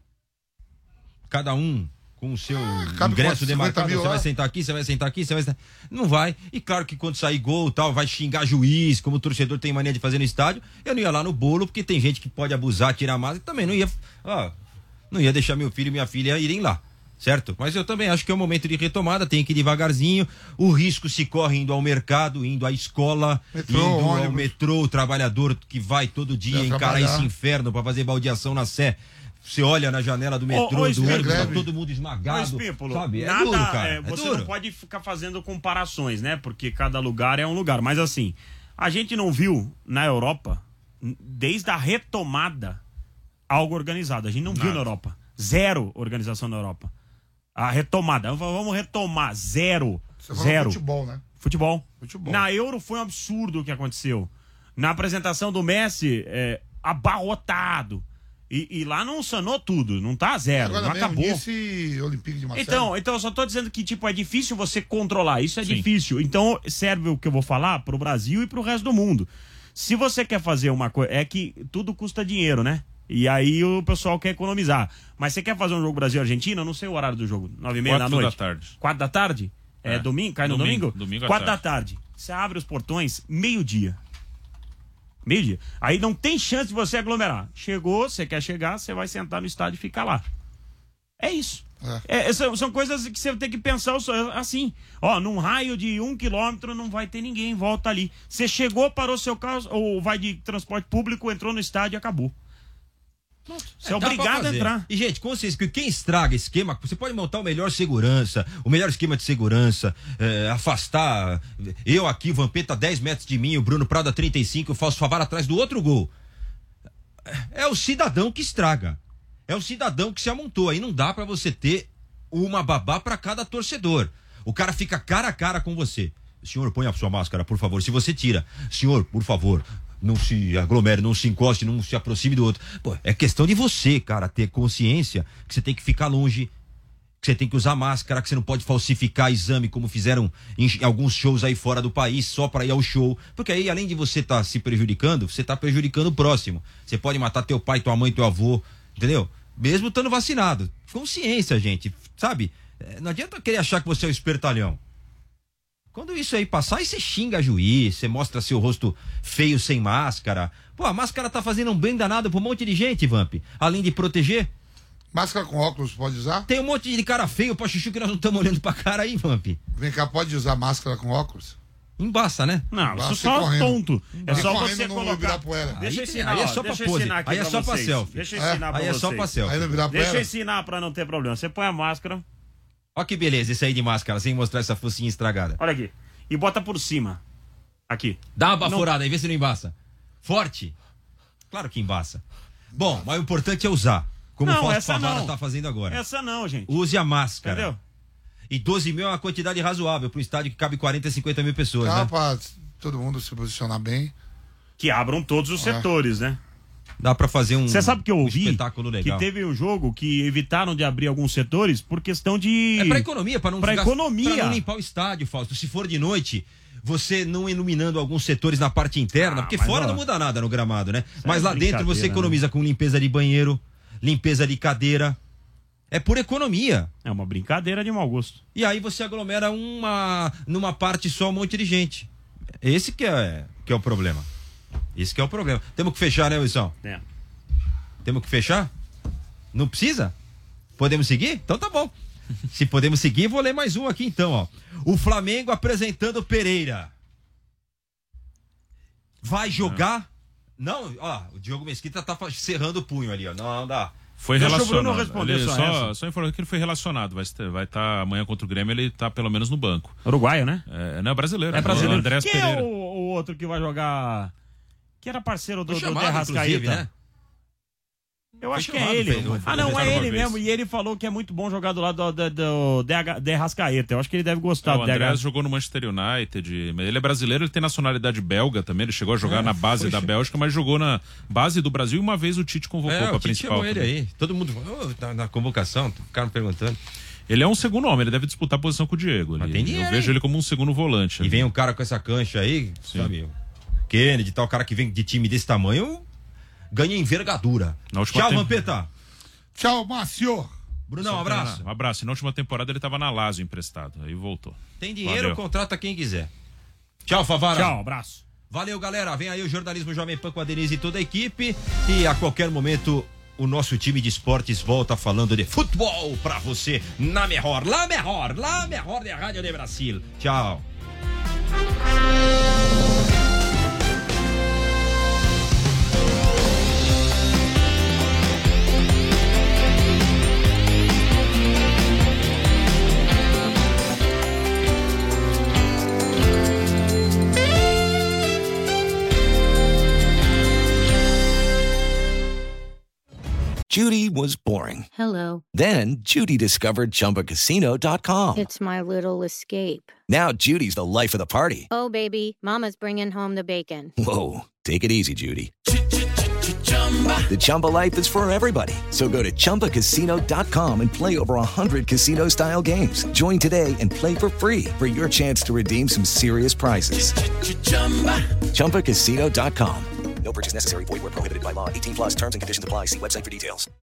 Cada um com o seu ah, ingresso demarcado. Você vai sentar aqui, você vai sentar aqui, você vai sentar... Não vai. E claro que quando sair gol e tal, vai xingar juiz, como o torcedor tem mania de fazer no estádio. Eu não ia lá no bolo, porque tem gente que pode abusar, tirar a máscara. Também não ia... Ó, não ia deixar meu filho e minha filha irem lá. Certo? Mas eu também acho que é um momento de retomada, tem que ir devagarzinho. O risco se corre indo ao mercado, indo à escola, metrô, indo ônibus. ao metrô, o trabalhador que vai todo dia Vai encarar trabalhar. esse inferno para fazer baldeação na Sé. Você olha na janela do metrô, Ô, ô, do ônibus, tá greve. todo mundo esmagado. Espímpolo, Sabe? É nada, duro, cara. é, É você duro. não pode ficar fazendo comparações, né? Porque cada lugar é um lugar. Mas assim, a gente não viu na Europa desde a retomada, algo organizado. A gente não Nada. viu na Europa. Zero organização na Europa. A retomada. Vamos retomar. Zero. Você Zero. Futebol, né? Futebol. Futebol. Na Euro foi um absurdo o que aconteceu. Na apresentação do Messi, é, abarrotado. E, e lá não sanou tudo. Não tá zero. Agora não mesmo, acabou. Esse Olympique de Marseille. Então, então, eu só tô dizendo que, tipo, é difícil você controlar. Isso é Sim. difícil. Então, serve o que eu vou falar pro Brasil e pro resto do mundo. Se você quer fazer uma coisa... É que tudo custa dinheiro, né? E aí o pessoal quer economizar. Mas você quer fazer um jogo Brasil-Argentina? Eu não sei o horário do jogo. Nove e meia da noite? Quatro da tarde. Quatro da tarde? É, é domingo? Cai no domingo? Domingo, domingo Quatro da tarde. Você abre os portões meio-dia. Meio-dia. Aí não tem chance de você aglomerar. Chegou, você quer chegar, você vai sentar no estádio e ficar lá. É isso. É. É, são, são coisas que você tem que pensar assim. Ó, num raio de um quilômetro não vai ter ninguém, volta ali. Você chegou, parou seu carro, ou vai de transporte público, entrou no estádio e acabou. Você é, é obrigado a entrar. E, gente, consciência que quem estraga esquema, você pode montar o melhor segurança, o melhor esquema de segurança, é, afastar. Eu aqui, o Vampeta dez metros de mim, o Bruno Prado a trinta e cinco, o Fausto Favara atrás do outro gol. É o cidadão que estraga. É o cidadão que se amontou. Aí não dá pra você ter uma babá pra cada torcedor. O cara fica cara a cara com você. Senhor, põe a sua máscara, por favor. Se você tira, senhor, por favor, não se aglomere, não se encoste, não se aproxime do outro. Pô, é questão de você, cara, ter consciência que você tem que ficar longe, que você tem que usar máscara, que você não pode falsificar exame como fizeram em alguns shows aí fora do país só para ir ao show, porque aí além de você estar tá se prejudicando, você tá prejudicando o próximo. Você pode matar teu pai, tua mãe, teu avô, entendeu? Mesmo estando vacinado. Consciência, gente, sabe? Não adianta querer achar que você é o espertalhão. Quando isso aí passar, aí você xinga a juiz, você mostra seu rosto feio sem máscara. Pô, a máscara tá fazendo um bem danado pra um monte de gente, Vamp. Além de proteger. Máscara com óculos pode usar? Tem um monte de cara feio pra chuchu que nós não estamos olhando pra cara aí, Vamp. Vem cá, pode usar máscara com óculos? Embaça, né? Não, isso só tonto. É só você colocar... Deixa eu ensinar, aí é só pra pose. Aí é só pra selfie. Deixa eu ensinar pra vocês. Aí é só pra selfie. Aí não virar Deixa eu ensinar pra não ter problema. Você põe a máscara. Ó que beleza, esse aí de máscara, sem mostrar essa focinha estragada. Olha aqui. E bota por cima. Aqui. Dá uma baforada não... aí, vê se não embaça. Forte. Claro que embaça. Bom, mas o importante é usar. Como o Fausto Favara tá fazendo agora. Essa não, gente. Use a máscara. Entendeu? E doze mil é uma quantidade razoável para um estádio que cabe quarenta, cinquenta mil pessoas. Dá né? pra todo mundo se posicionar bem. Que abram todos os é. setores, né? Dá pra fazer um, Você sabe que eu ouvi um espetáculo legal. Que teve um jogo que evitaram de abrir alguns setores por questão de... É pra economia, pra não, pra ficar, economia. Pra não limpar o estádio, Fausto. Se for de noite, você não iluminando alguns setores na parte interna, ah, porque fora ó, não muda nada no gramado, né? Mas é lá dentro você economiza, né? Com limpeza de banheiro, limpeza de cadeira. É por economia. É uma brincadeira de mau gosto. E aí você aglomera uma, numa parte só um monte de gente. Esse que é, que é o problema. Esse que é o problema. Temos que fechar, né, Wilson? É. Temos que fechar? Não precisa? Podemos seguir? Então tá bom. Se podemos seguir, vou ler mais um aqui então, ó. O Flamengo apresentando Pereira. Vai jogar? Não, não ó, o Diogo Mesquita tá cerrando o punho ali, ó. Não, não dá. Foi Deixa relacionado. O Bruno responder ele só, só, só informando que ele foi relacionado. Vai estar vai tá, amanhã contra o Grêmio, ele tá pelo menos no banco. Uruguaio, né? É, não, é brasileiro. É brasileiro. Andrés Quem Pereira. é o, o outro que vai jogar... Que era parceiro do, do chamado, Derrascaeta, né? Eu acho foi que é ele. Foi, foi, ah, não, foi é ele vez. mesmo. E ele falou que é muito bom jogar do lado do, do, do Derrascaeta. Eu acho que ele deve gostar não, do O Andrés jogou no Manchester United. Ele é brasileiro, ele tem nacionalidade belga também. Ele chegou a jogar é, na base da Bélgica, mas jogou na base do Brasil. E uma vez o Tite convocou é, pra o Tite principal. Chamou ele aí. Todo mundo oh, tá na convocação, ficaram perguntando. Ele é um segundo homem, ele deve disputar a posição com o Diego. Ele, tem dinheiro, eu vejo hein? ele como um segundo volante. E ali. Vem um cara com essa cancha aí, Sim. sabe? Kennedy, tal, cara que vem de time desse tamanho, ganha envergadura. Tchau, tem... Vampeta. Tchau, Márcio. Brunão, um abraço. Um abraço. E na última temporada ele tava na Lazio emprestado, aí voltou. Tem dinheiro, Valeu. Contrata quem quiser. Tchau, Favara. Tchau, abraço. Valeu, galera. Vem aí o Jornalismo Jovem Pan com a Denise e toda a equipe. E a qualquer momento o nosso time de esportes volta falando de futebol pra você na melhor, lá melhor, lá melhor da Rádio de Brasil. Tchau. Judy was boring. Hello. Then Judy discovered Chumba Casino dot com. It's my little escape. Now Judy's the life of the party. Oh, baby, mama's bringing home the bacon. Whoa, take it easy, Judy. The Chumba life is for everybody. So go to Chumba Casino dot com and play over one hundred casino-style games. Join today and play for free for your chance to redeem some serious prizes. Chumba Casino dot com. No purchase necessary. Void where prohibited by law. eighteen plus terms and conditions apply. See website for details.